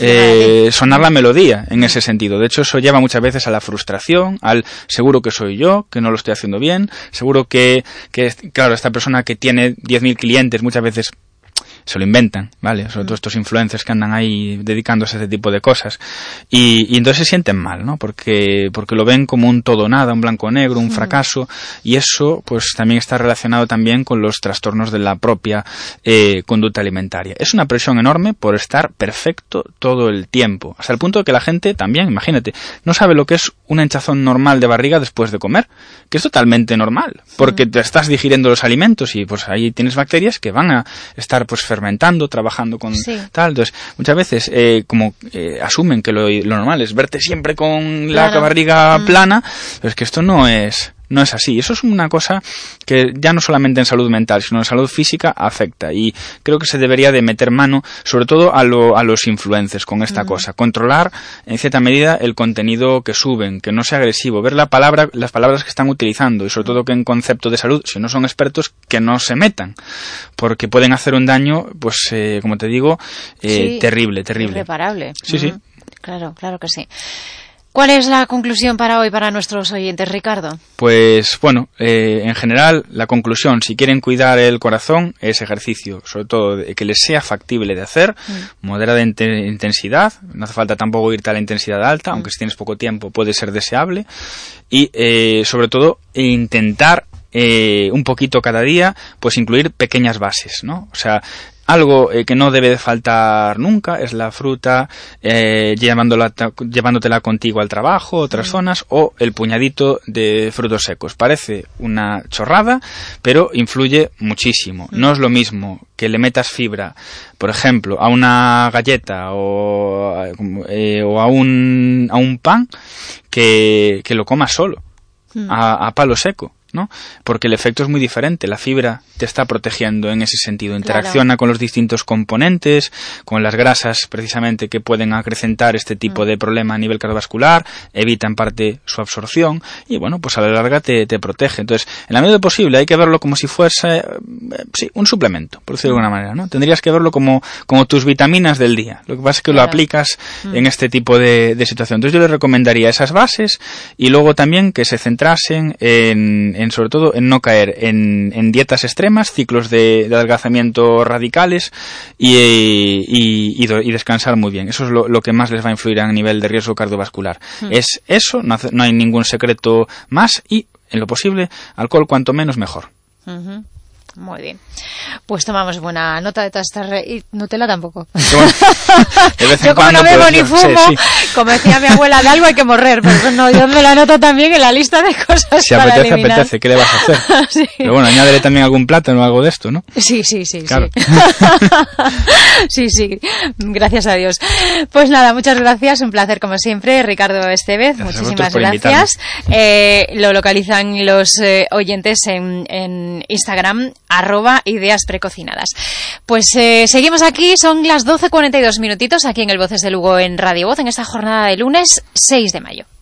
eh, sonar la melodía en ese sentido. De hecho, eso lleva muchas veces a la frustración, al seguro que soy yo, que no lo estoy haciendo bien, seguro que, que claro, esta persona que tiene diez mil clientes muchas veces se lo inventan, ¿vale? Sobre todo estos influencers que andan ahí dedicándose a este tipo de cosas. Y, y entonces se sienten mal, ¿no? Porque, porque lo ven como un todo nada, un blanco negro, un fracaso, y eso pues también está relacionado también con los trastornos de la propia eh, conducta alimentaria. Es una presión enorme por estar perfecto todo el tiempo, hasta el punto de que la gente también, imagínate, no sabe lo que es una hinchazón normal de barriga después de comer, que es totalmente normal, porque te estás digiriendo los alimentos y pues ahí tienes bacterias que van a estar pues fermentando, trabajando con sí. tal. Entonces, muchas veces, eh, como eh, asumen que lo, lo normal es verte siempre con claro. la barriga mm. plana, pero es que esto no es... No es así. Eso es una cosa que ya no solamente en salud mental, sino en salud física afecta. Y creo que se debería de meter mano, sobre todo a, lo, a los influencers con esta mm. cosa. Controlar, en cierta medida, el contenido que suben, que no sea agresivo. Ver la palabra, las palabras que están utilizando. Y sobre todo que en concepto de salud, si no son expertos, que no se metan. Porque pueden hacer un daño, pues, eh, como te digo, eh, sí, terrible, terrible. Irreparable. Sí, mm. sí. Claro, claro que sí. ¿Cuál es la conclusión para hoy para nuestros oyentes, Ricardo? Pues bueno, eh, en general la conclusión, si quieren cuidar el corazón, es ejercicio, sobre todo que les sea factible de hacer, mm. moderada intensidad, no hace falta tampoco irte a la intensidad alta, mm. aunque si tienes poco tiempo puede ser deseable, y eh, sobre todo intentar eh, un poquito cada día, pues incluir pequeñas bases, ¿no? O sea, algo eh, que no debe de faltar nunca es la fruta, eh, llevándola, llevándotela contigo al trabajo, otras mm. zonas, o el puñadito de frutos secos. Parece una chorrada, pero influye muchísimo. Mm. No es lo mismo que le metas fibra, por ejemplo, a una galleta o, eh, o a, un, a un pan que, que lo comas solo, mm. a, a palo seco, ¿no? Porque el efecto es muy diferente. La fibra te está protegiendo en ese sentido. Interacciona claro. con los distintos componentes, con las grasas precisamente que pueden acrecentar este tipo mm. de problema a nivel cardiovascular, evita en parte su absorción y bueno, pues a la larga te, te protege. Entonces, en la medida de lo posible hay que verlo como si fuese eh, sí, un suplemento, por decirlo de alguna manera, ¿no? Tendrías que verlo como, como tus vitaminas del día. Lo que pasa es que claro. lo aplicas mm. en este tipo de, de situación. Entonces yo les recomendaría esas bases y luego también que se centrasen en En, sobre todo en no caer en, en dietas extremas, ciclos de, de adelgazamiento radicales y, y, y, y descansar muy bien. Eso es lo, lo que más les va a influir a nivel de riesgo cardiovascular. Mm. Es eso, no, hace, no hay ningún secreto más y, en lo posible, alcohol cuanto menos mejor. Uh-huh. Muy bien. Pues tomamos buena nota de todas estas... Re... Y Nutella tampoco. Bueno, de vez en yo como cuando no bebo pues, ni fumo, sí, sí. como decía mi abuela, de algo hay que morrer. Pero no, yo me la anoto también en la lista de cosas si para apetece, eliminar. apetece. ¿Qué le vas a hacer? Sí. Pero bueno, añádele también algún plátano o algo de esto, ¿no? Sí, sí, sí. Claro. Sí. sí, sí. Gracias a Dios. Pues nada, muchas gracias. Un placer como siempre. Ricardo Estevez, gracias muchísimas gracias. Eh, lo localizan los eh, oyentes en, en Instagram, arroba ideas precocinadas. Pues eh, seguimos aquí, son las doce cuarenta y dos minutitos aquí en el Voces de Lugo en Radio Voz en esta jornada de lunes seis de mayo.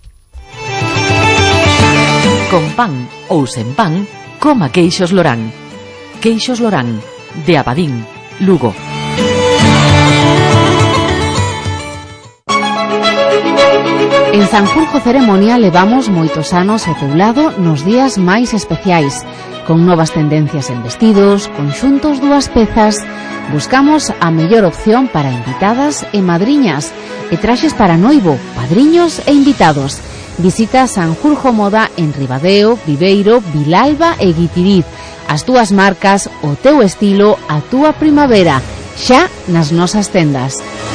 Con pan ou sen pan, coma queixos Lorán. Queixos Lorán, de Abadín, Lugo. En Sanjurjo Ceremonia levamos moitos anos ao teu lado nos días máis especiais. Con novas tendencias en vestidos, conxuntos, dúas pezas, buscamos a mellor opción para invitadas e madriñas e traxes para noivo, padriños e invitados. Visita Sanjurjo Moda en Ribadeo, Viveiro, Vilalba e Guitiriz. As túas marcas, o teu estilo, a túa primavera. xa nas nosas tendas.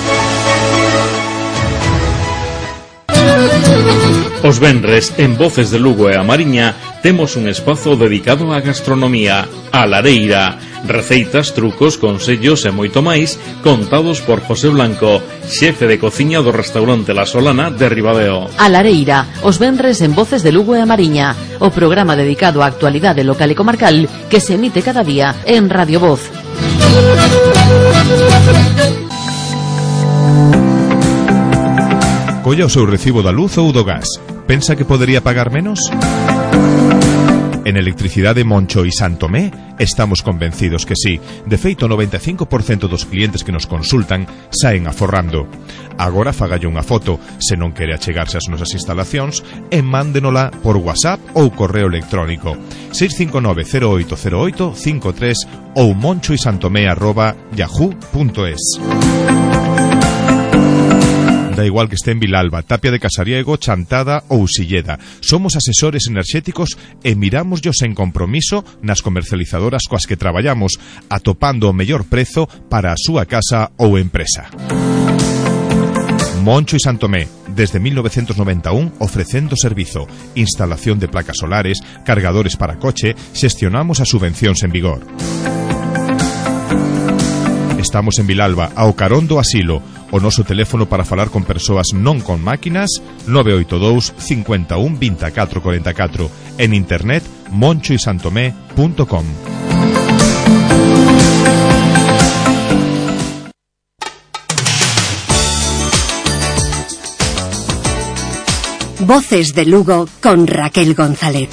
Os venres, en Voces de Lugo e a Mariña, temos un espazo dedicado á gastronomía, a lareira, receitas, trucos, consellos e moito máis, contados por José Blanco, xefe de cociña do restaurante La Solana de Ribadeo. A lareira, os venres en Voces de Lugo e a Mariña, o programa dedicado á actualidade local e comarcal que se emite cada día en Radio Voz. Colla o seu recibo da luz ou do gas. Pensa que podería pagar menos? En Electricidade Moncho e Santomé estamos convencidos que sí. De feito, o noventa e cinco por cento dos clientes que nos consultan saen aforrando. Agora fagalle unha foto, se non quere achegarse ás nosas instalacións, e mándenola por WhatsApp ou correo electrónico seis cinco nove cero oito cero oito cinco tres ou monchoisantomé arroba yahoo punto es. Da igual que esté en Vilalba, Tapia de Casariego, Chantada ou Silleda. Somos asesores enerxéticos e mirámosllos en compromiso nas comercializadoras coas que traballamos, atopando o mellor prezo para a súa casa ou empresa. Moncho e Santomé, desde mil novecientos noventa e un, ofrecendo servizo, instalación de placas solares, cargadores para coche, xestionamos as subvencións en vigor. Estamos en Vilalba, ao carón do asilo. O noso teléfono para falar con persoas non con máquinas nove oito dous, cinco un, dos catro cuatro catro. En internet monchoisantomé punto com. Voces de Lugo con Raquel González.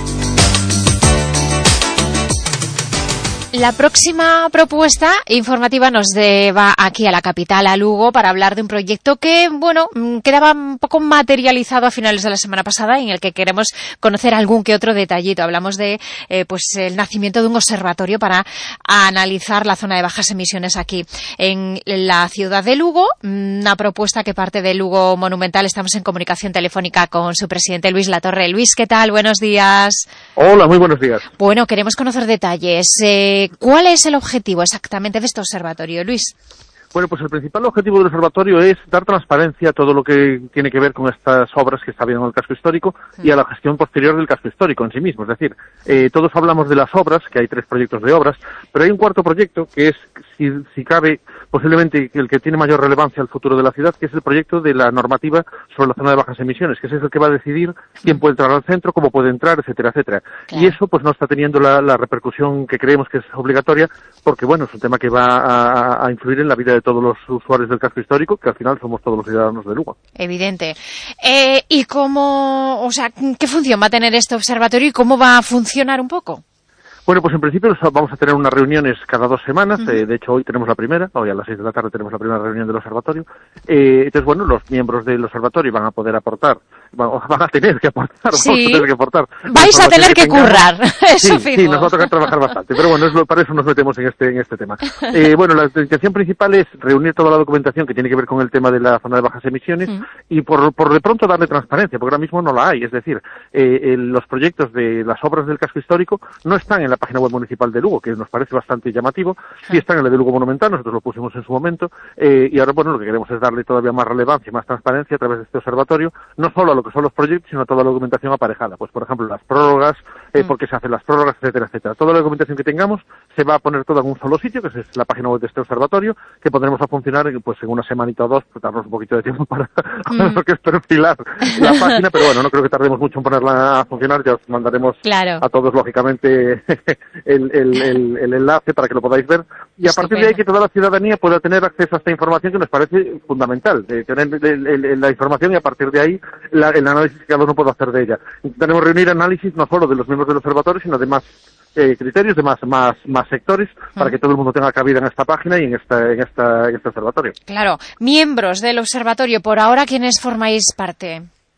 La próxima propuesta informativa nos lleva aquí a la capital, a Lugo, para hablar de un proyecto que, bueno, quedaba un poco materializado a finales de la semana pasada y en el que queremos conocer algún que otro detallito. Hablamos de eh, pues el nacimiento de un observatorio para analizar la zona de bajas emisiones aquí en la ciudad de Lugo, una propuesta que parte de Lugo Monumental. Estamos en comunicación telefónica con su presidente, Luis Latorre. Luis, ¿qué tal? Buenos días. Hola, muy buenos días. Bueno, queremos conocer detalles. Eh, ¿Cuál es el objetivo exactamente de este observatorio, Luis? Bueno, pues el principal objetivo del observatorio es dar transparencia a todo lo que tiene que ver con estas obras que está habiendo en el casco histórico y a la gestión posterior del casco histórico en sí mismo. Es decir, eh, todos hablamos de las obras, que hay tres proyectos de obras, pero hay un cuarto proyecto que es, si, si cabe, posiblemente el que tiene mayor relevancia al futuro de la ciudad, que es el proyecto de la normativa sobre la zona de bajas emisiones, que ese es el que va a decidir quién puede entrar al centro, cómo puede entrar, etcétera, etcétera. Claro. Y eso pues no está teniendo la, la repercusión que creemos que es obligatoria, porque bueno, es un tema que va a, a influir en la vida de todos los usuarios del casco histórico, que al final somos todos los ciudadanos de Lugo. Evidente. Eh, ¿Y cómo, o sea, qué función va a tener este observatorio y cómo va a funcionar un poco? Bueno, pues en principio vamos a tener unas reuniones cada dos semanas, uh-huh. eh, de hecho hoy tenemos la primera, hoy a las seis de la tarde tenemos la primera reunión del observatorio, eh, entonces bueno, los miembros del observatorio van a poder aportar, van, van a tener que aportar, sí. vamos a tener que aportar. Vais a tener que, que currar, eso sí, sí, nos va a tocar trabajar bastante, pero bueno, es lo, para eso nos metemos en este en este tema. Eh, bueno, la intención principal es reunir toda la documentación que tiene que ver con el tema de la zona de bajas emisiones uh-huh. y por, por de pronto darle transparencia, porque ahora mismo no la hay, es decir, eh, eh, los proyectos de las obras del casco histórico no están en la página web municipal de Lugo, que nos parece bastante llamativo, sí están en el de Lugo Monumental, nosotros lo pusimos en su momento, eh, y ahora bueno, lo que queremos es darle todavía más relevancia y más transparencia a través de este observatorio, no solo a lo que son los proyectos, sino a toda la documentación aparejada, pues por ejemplo las prórrogas, eh, mm. por qué se hacen las prórrogas, etcétera, etcétera. Toda la documentación que tengamos se va a poner toda en un solo sitio, que es la página web de este observatorio, que pondremos a funcionar pues en una semanita o dos, pues darnos un poquito de tiempo para mm. lo que es perfilar la página, pero bueno, no creo que tardemos mucho en ponerla a funcionar, ya os mandaremos claro. a todos lógicamente el, el, el, el enlace para que lo podáis ver y a Estupendo. Partir de ahí que toda la ciudadanía pueda tener acceso a esta información que nos parece fundamental, de tener el, el, el, la información y a partir de ahí la, el análisis que cada uno puede hacer de ella. Tenemos reunir análisis no solo de los miembros del observatorio, sino de más eh, criterios, de más, más, más sectores, uh-huh. para que todo el mundo tenga cabida en esta página y en, esta, en, esta, en este observatorio. Claro. Miembros del observatorio, por ahora, ¿quiénes formáis parte?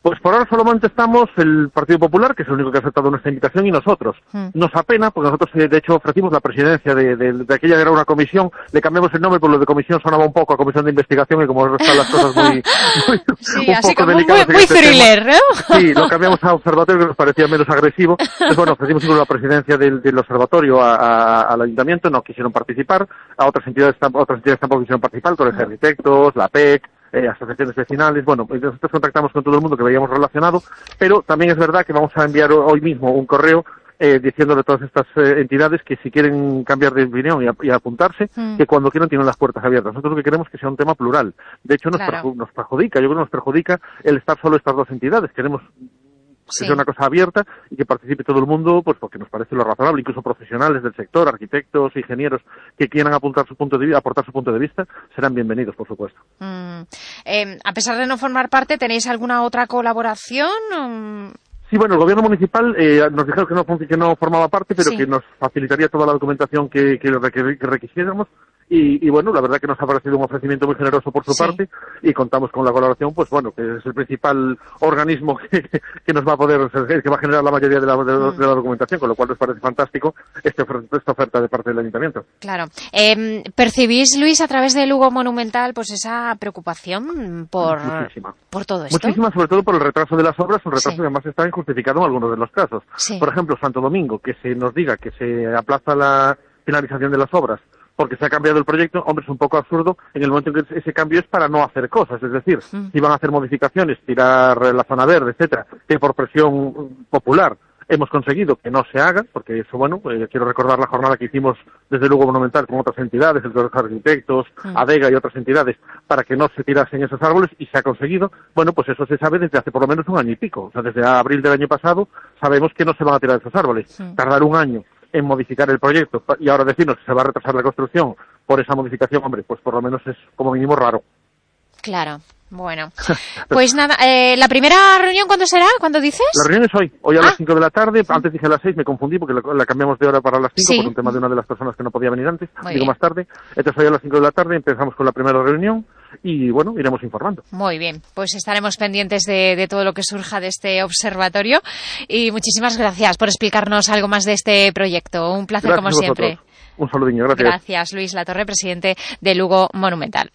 Pues por ahora solamente estamos el Partido Popular, que es el único que ha aceptado nuestra invitación, y nosotros. Mm. Nos apena, porque nosotros de hecho ofrecimos la presidencia de, de, de aquella que era una comisión, le cambiamos el nombre, por lo de comisión sonaba un poco a comisión de investigación, y como están las cosas muy, muy sí, un así poco como delicadas muy, muy este thriller, ¿no? Sí, lo cambiamos a observatorio, que nos parecía menos agresivo. Entonces, bueno, ofrecimos incluso la presidencia del, del observatorio a, a, al ayuntamiento, no quisieron participar, a otras entidades, otras entidades tampoco quisieron participar, Colegio de Arquitectos, la P E C, Eh, asociaciones vecinales, bueno, nosotros contactamos con todo el mundo que veíamos relacionado, pero también es verdad que vamos a enviar hoy mismo un correo eh, diciéndole a todas estas eh, entidades que si quieren cambiar de opinión y, a, y apuntarse, mm. que cuando quieran tienen las puertas abiertas. Nosotros lo que queremos es que sea un tema plural. De hecho, nos, claro. perju nos perjudica, yo creo que nos perjudica el estar solo estas dos entidades. Queremos que sí. sea una cosa abierta y que participe todo el mundo, pues porque nos parece lo razonable, incluso profesionales del sector, arquitectos, ingenieros, que quieran apuntar su punto de vista, aportar su punto de vista, serán bienvenidos, por supuesto. Mm. Eh, a pesar de no formar parte, ¿tenéis alguna otra colaboración? Um... Sí, bueno, el gobierno municipal eh, nos dijeron que no, que no formaba parte, pero sí. que nos facilitaría toda la documentación que, que, requer que requisiéramos. Y, y bueno, la verdad que nos ha parecido un ofrecimiento muy generoso por su sí. parte, y contamos con la colaboración, pues bueno, que es el principal organismo que, que nos va a poder, que va a generar la mayoría de la, de, mm. de la documentación, con lo cual nos parece fantástico este, esta oferta de parte del Ayuntamiento. Claro. Eh, ¿Percibís, Luis, a través de Lugo Monumental, pues esa preocupación por, por todo esto? Muchísima, sobre todo por el retraso de las obras, un retraso sí. que además está injustificado en algunos de los casos. Sí. Por ejemplo, Santo Domingo, que se nos diga que se aplaza la finalización de las obras porque se ha cambiado el proyecto, hombre, es un poco absurdo en el momento en que ese cambio es para no hacer cosas, es decir, mm. si van a hacer modificaciones, tirar la zona verde, etcétera, que por presión popular hemos conseguido que no se haga, porque eso, bueno, eh, quiero recordar la jornada que hicimos desde Lugo Monumental con otras entidades, el Colegio de Arquitectos, mm. ADEGA y otras entidades, para que no se tirasen esos árboles, y se ha conseguido. Bueno, pues eso se sabe desde hace por lo menos un año y pico, o sea, desde abril del año pasado sabemos que no se van a tirar esos árboles. Mm. Tardar un año en modificar el proyecto y ahora decirnos que se va a retrasar la construcción por esa modificación, hombre, pues por lo menos es como mínimo raro. Claro, bueno. Pues nada, eh, ¿la primera reunión cuándo será? ¿Cuándo dices? La reunión es hoy, hoy a ah. las cinco de la tarde, antes dije a las seis, me confundí porque la, la cambiamos de hora para las cinco sí. por un tema de una de las personas que no podía venir antes, Muy digo bien. más tarde. Entonces hoy a las cinco de la tarde empezamos con la primera reunión y bueno, iremos informando. Muy bien, pues estaremos pendientes de, de todo lo que surja de este observatorio, y muchísimas gracias por explicarnos algo más de este proyecto. Un placer gracias como siempre. Un saludinho, gracias. Gracias, Luis Latorre, presidente de Lugo Monumental.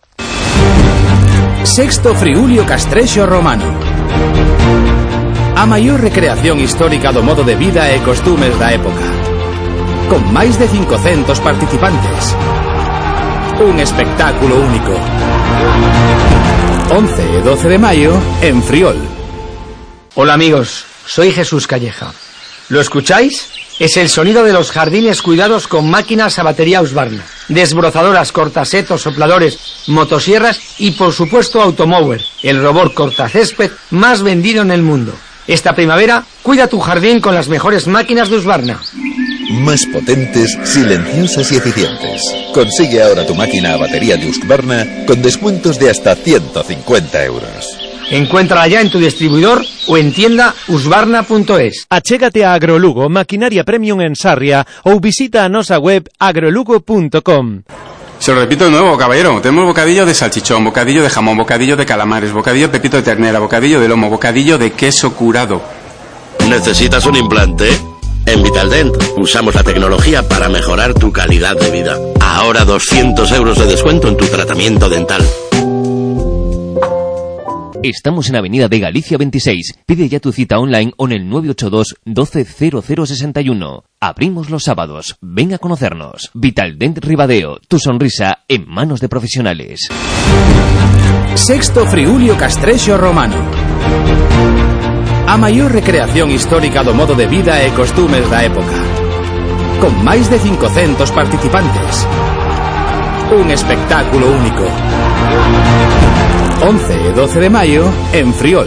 Sexto Friulio Castrexo Romano. A maior recreación histórica do modo de vida e costumes da época. Con máis de cincocentos participantes. Un espectáculo único. once y doce de mayo en Friol. Hola amigos, soy Jesús Calleja. ¿Lo escucháis? Es el sonido de los jardines cuidados con máquinas a batería Husqvarna, desbrozadoras, cortasetos, sopladores, motosierras y por supuesto Automower, el robot cortacésped más vendido en el mundo. Esta primavera, cuida tu jardín con las mejores máquinas de Husqvarna. Más potentes, silenciosas y eficientes. Consigue ahora tu máquina a batería de Husqvarna con descuentos de hasta ciento cincuenta euros. Encuéntrala ya en tu distribuidor o en tienda husqvarna punto es. Achégate a Agrolugo, maquinaria premium en Sarria, ou visita a nosa web agrolugo punto com. Se lo repito de nuevo, caballero. Tenemos bocadillo de salchichón, bocadillo de jamón, bocadillo de calamares, bocadillo de pepito de ternera, bocadillo de lomo, bocadillo de queso curado. ¿Necesitas un implante? En Vitaldent usamos la tecnología para mejorar tu calidad de vida. Ahora doscientos euros de descuento en tu tratamiento dental. Estamos en Avenida de Galicia veintiséis. Pide ya tu cita online o en el nueve ocho dos, doce, cero cero sesenta y uno. Abrimos los sábados. Ven a conocernos. Vitaldent Ribadeo. Tu sonrisa en manos de profesionales. Sexto Friulio Castrexo Romano. A maior recreación histórica do modo de vida e costumes da época. Con máis de cincocentos participantes. Un espectáculo único. once y doce de mayo en Friol.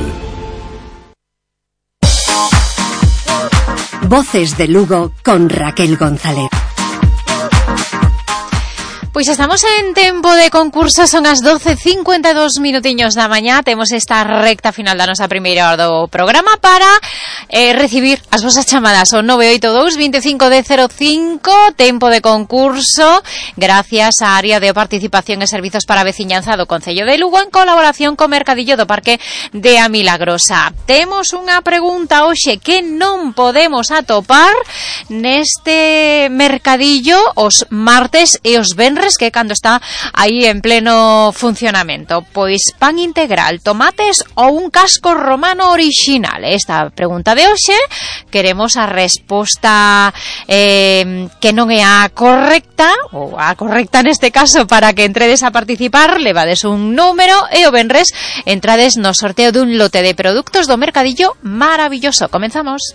Voces de Lugo con Raquel González. Pues Pois estamos en tempo de concurso, son as doce e cincuenta e dous minutiños da mañá. Temos esta recta final da nosa primeira hora do programa para eh, recibir as vosas chamadas ao nove oito dous, veinticinco, diez, cero cinco. Tempo de concurso gracias á área de participación e servizos para a veciñanza do Concello de Lugo en colaboración co Mercadillo do Parque de A Milagrosa. Temos unha pregunta hoxe que non podemos atopar neste mercadillo os martes e os venres, que cando está aí en pleno funcionamento. Pois pan integral, tomates ou un casco romano orixinal. Esta pregunta de hoxe queremos a resposta eh, que non é a correcta, ou a correcta neste caso, para que entredes a participar, levades un número e o venres entrades no sorteo dun lote de produtos do mercadillo maravilloso. Comenzamos.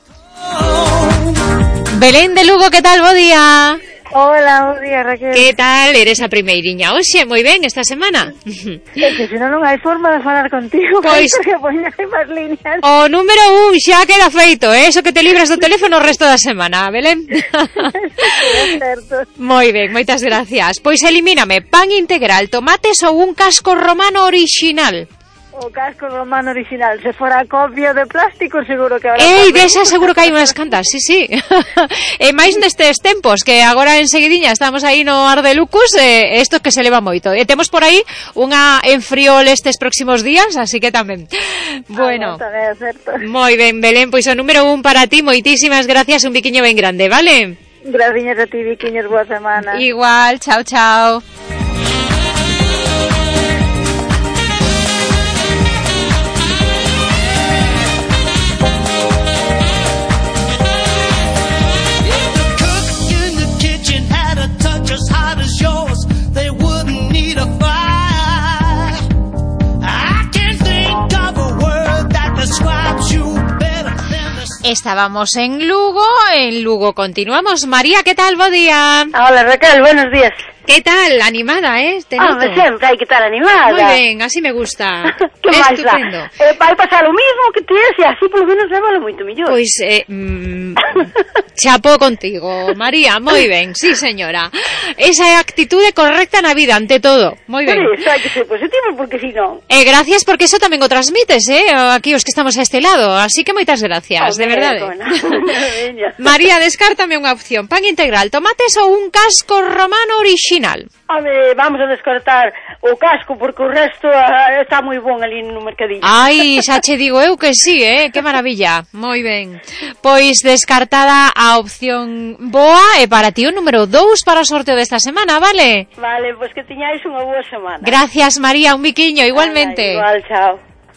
Belén de Lugo, que tal? Bo día. Hola, bo día, Raquel. Que tal? Eres a primeiriña hoxe, moi ben, esta semana. É que senón non hai forma de falar contigo, pois que poñas máis líneas. O número un xa queda feito, eh? Eso que te libras do teléfono o resto da semana, Belén. É certo. Moi ben, moitas gracias. Pois elimíname pan integral, tomates ou un casco romano orixinal. O casco romano original, se fora copia de plástico, seguro que ahora... Ei, desa seguro que hai unhas cantas, sí, sí. E máis nestes tempos, que agora enseguidiña estamos aí no Ar de Lucus, eh, isto que se leva moito. E temos por aí unha en friol estes próximos días, así que tamén. Bueno, ah, tamén é certo. Moi ben, Belén, pois o número un para ti, moitísimas gracias, un biquiño ben grande, vale? Graciñas a ti, biquiños, boa semana. Igual, chao, chao. Estábamos en Lugo, en Lugo continuamos. María, ¿qué tal? Bo día. Hola, Raquel, buenos días. ¿Qué tal? Animada, eh? Te ah, sempre hai que estar animada. Muy bien, así me gusta. Que máis dá? Estupendo. Eh, vai pasar o mismo que ti e así polo menos levalo moito mellor. Pois, eh, mm, chapó contigo, María, moi ben, sí señora. Esa é a actitude correcta na vida, ante todo. Moi ben. Por iso hai que ser positivo, porque si non... Eh, gracias, porque eso tamén o transmites, eh? Aquí os que estamos a este lado, así que moitas gracias, oh, de verdade. María, descártame unha opción. Pan integral, tomates ou un casco romano orixinal? Home, vamos a descartar o casco porque o resto uh, está moi bon ali no mercadillo. Ai, xa che digo eu que sí, eh? Que maravilla. Moi ben. Pois descartada a opción boa e para ti o número dous para o sorteo desta semana, vale? Vale, pois que tiñáis unha boa semana. Gracias, María, un biquiño, igualmente. Vale, igual, chao.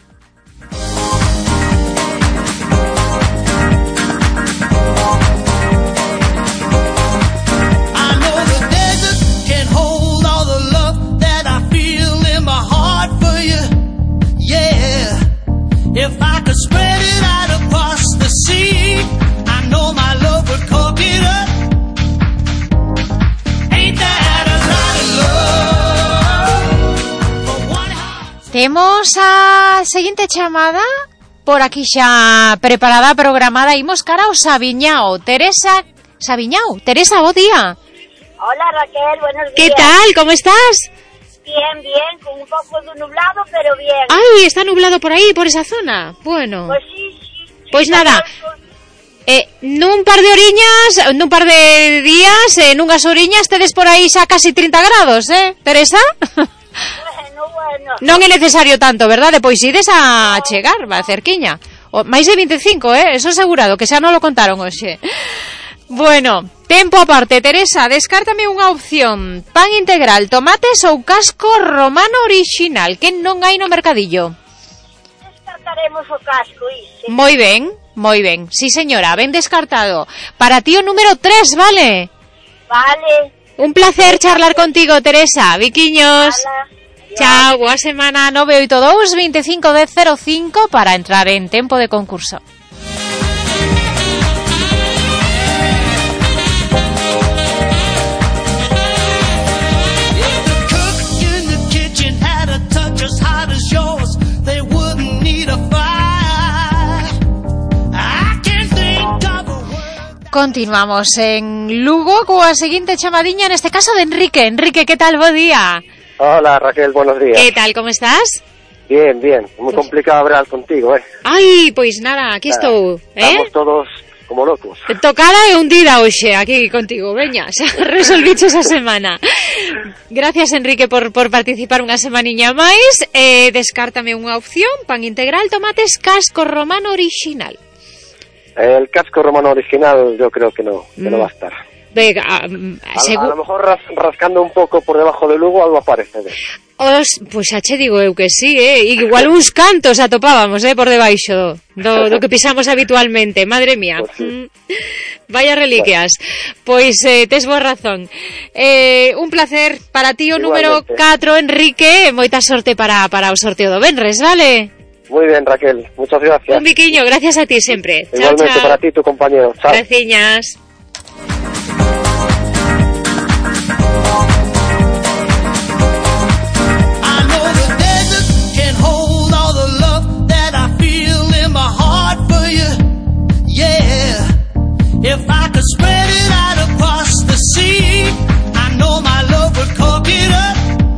If I could spread it out across the sea, I know my love would cook it up. Ain't that a lot of love for one heart? Temos a seguinte chamada por aquí xa preparada, programada. Imos cara ao Sabiñao. Teresa Sabiñao. Teresa, bo día. Hola, Raquel, buenos días. ¿Qué tal? ¿Cómo estás? Bien, bien, con un poco de nublado, pero bien. Ay, está nublado por aí, por esa zona. Bueno. Pues sí, sí. sí pois nada, eh, nun par de oriñas, nun par de días, eh, nunhas oriñas, tedes por aí xa casi trinta grados, eh, Teresa? Bueno, bueno. Non é necesario tanto, verdade? Pois ides a no, chegar, va, cerquiña. O, máis de veinticinco, eh, eso asegurado, que xa non lo contaron hoxe. Bueno, tempo aparte, Teresa, descártame unha opción. Pan integral, tomates ou casco romano orixinal, que non hai no mercadillo? Descartaremos o casco, iso. Moi ben, moi ben. Sí, señora, ben descartado. Para ti o número tres, vale? Vale. Un placer charlar contigo, Teresa. Viquiños. Chao, boa semana. nove oito dous, veinticinco, diez, cero cinco para entrar en tempo de concurso. Continuamos en Lugo coa seguinte chamadiña, neste caso de Enrique. Enrique, que tal? Bo día. Hola, Raquel, buenos días. Que tal, como estás? Bien, bien. Muy pues... complicado hablar contigo, eh. Ai, pois nada, aquí ah, estou, eh? Estamos todos como locos. Tocada e hundida hoxe aquí contigo, veña, xa resolviche esa semana. Gracias, Enrique, por, por participar unha semaniña máis. Eh, descártame unha opción, pan integral, tomates, casco romano original. El casco romano original yo creo que no, que mm. no va a estar. Venga, a, a, a lo mejor ras, rascando un pouco por debajo de Lugo algo aparece. ¿Eh? Os, pois xa che digo eu que sí, eh? Igual uns cantos atopábamos, eh, por debaixo do, do que pisamos habitualmente, madre mía. Pues sí. Vaya reliquias. Bueno. Pois eh, tes boa razón. Eh, un placer para ti o número catro, Enrique, moita sorte para, para o sorteo do venres, vale? Muy bien, Raquel, muchas gracias. Un biquiño, gracias a ti siempre. Igualmente, chao, chao. Para ti, tu compañero. Chao. Graciñas. If I could spread it out across the sea, I know my love would cook it up.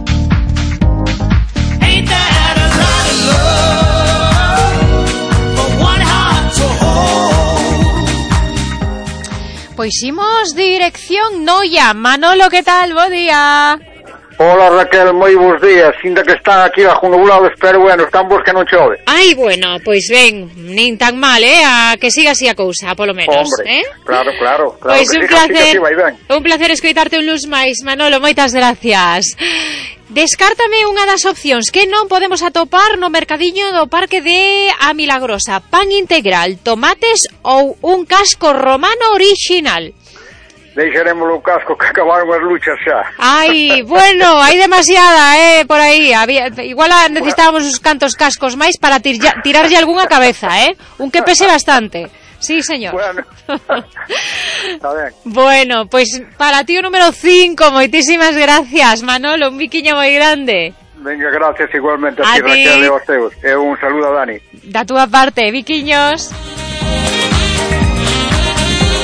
Ain't that a lot of love for one heart to hold? Pois imos dirección Noia. Manolo, que tal? Bo día. Hola, Raquel, moi bons días. Sinda que están aquí bajo nublado, pero bueno, están vos que non chove. Ai, bueno, pois ben, nin tan mal, eh, a que siga así a cousa, polo menos, Hombre, eh? claro, claro, claro. Pois que un sí, placer, que sí, vai ben. un placer escoitarte un luz máis, Manolo, moitas gracias. Descártame unha das opcións que non podemos atopar no mercadiño do Parque de A Milagrosa. Pan integral, tomates ou un casco romano original. Deixaremos o casco que acabaron as luchas xa. Ai, bueno, hai demasiada, eh, por aí. Había, igual necesitábamos uns cantos cascos máis para tir, tirarlle algunha cabeza, eh. Un que pese bastante. Sí, señor. Bueno, está ben. Bueno, pois pues para ti o número cinco, moitísimas gracias, Manolo, un biquiño moi grande. Venga, gracias igualmente a, a ti, Raquel, e aos teus. E un saludo a Dani. Da túa parte, biquiños.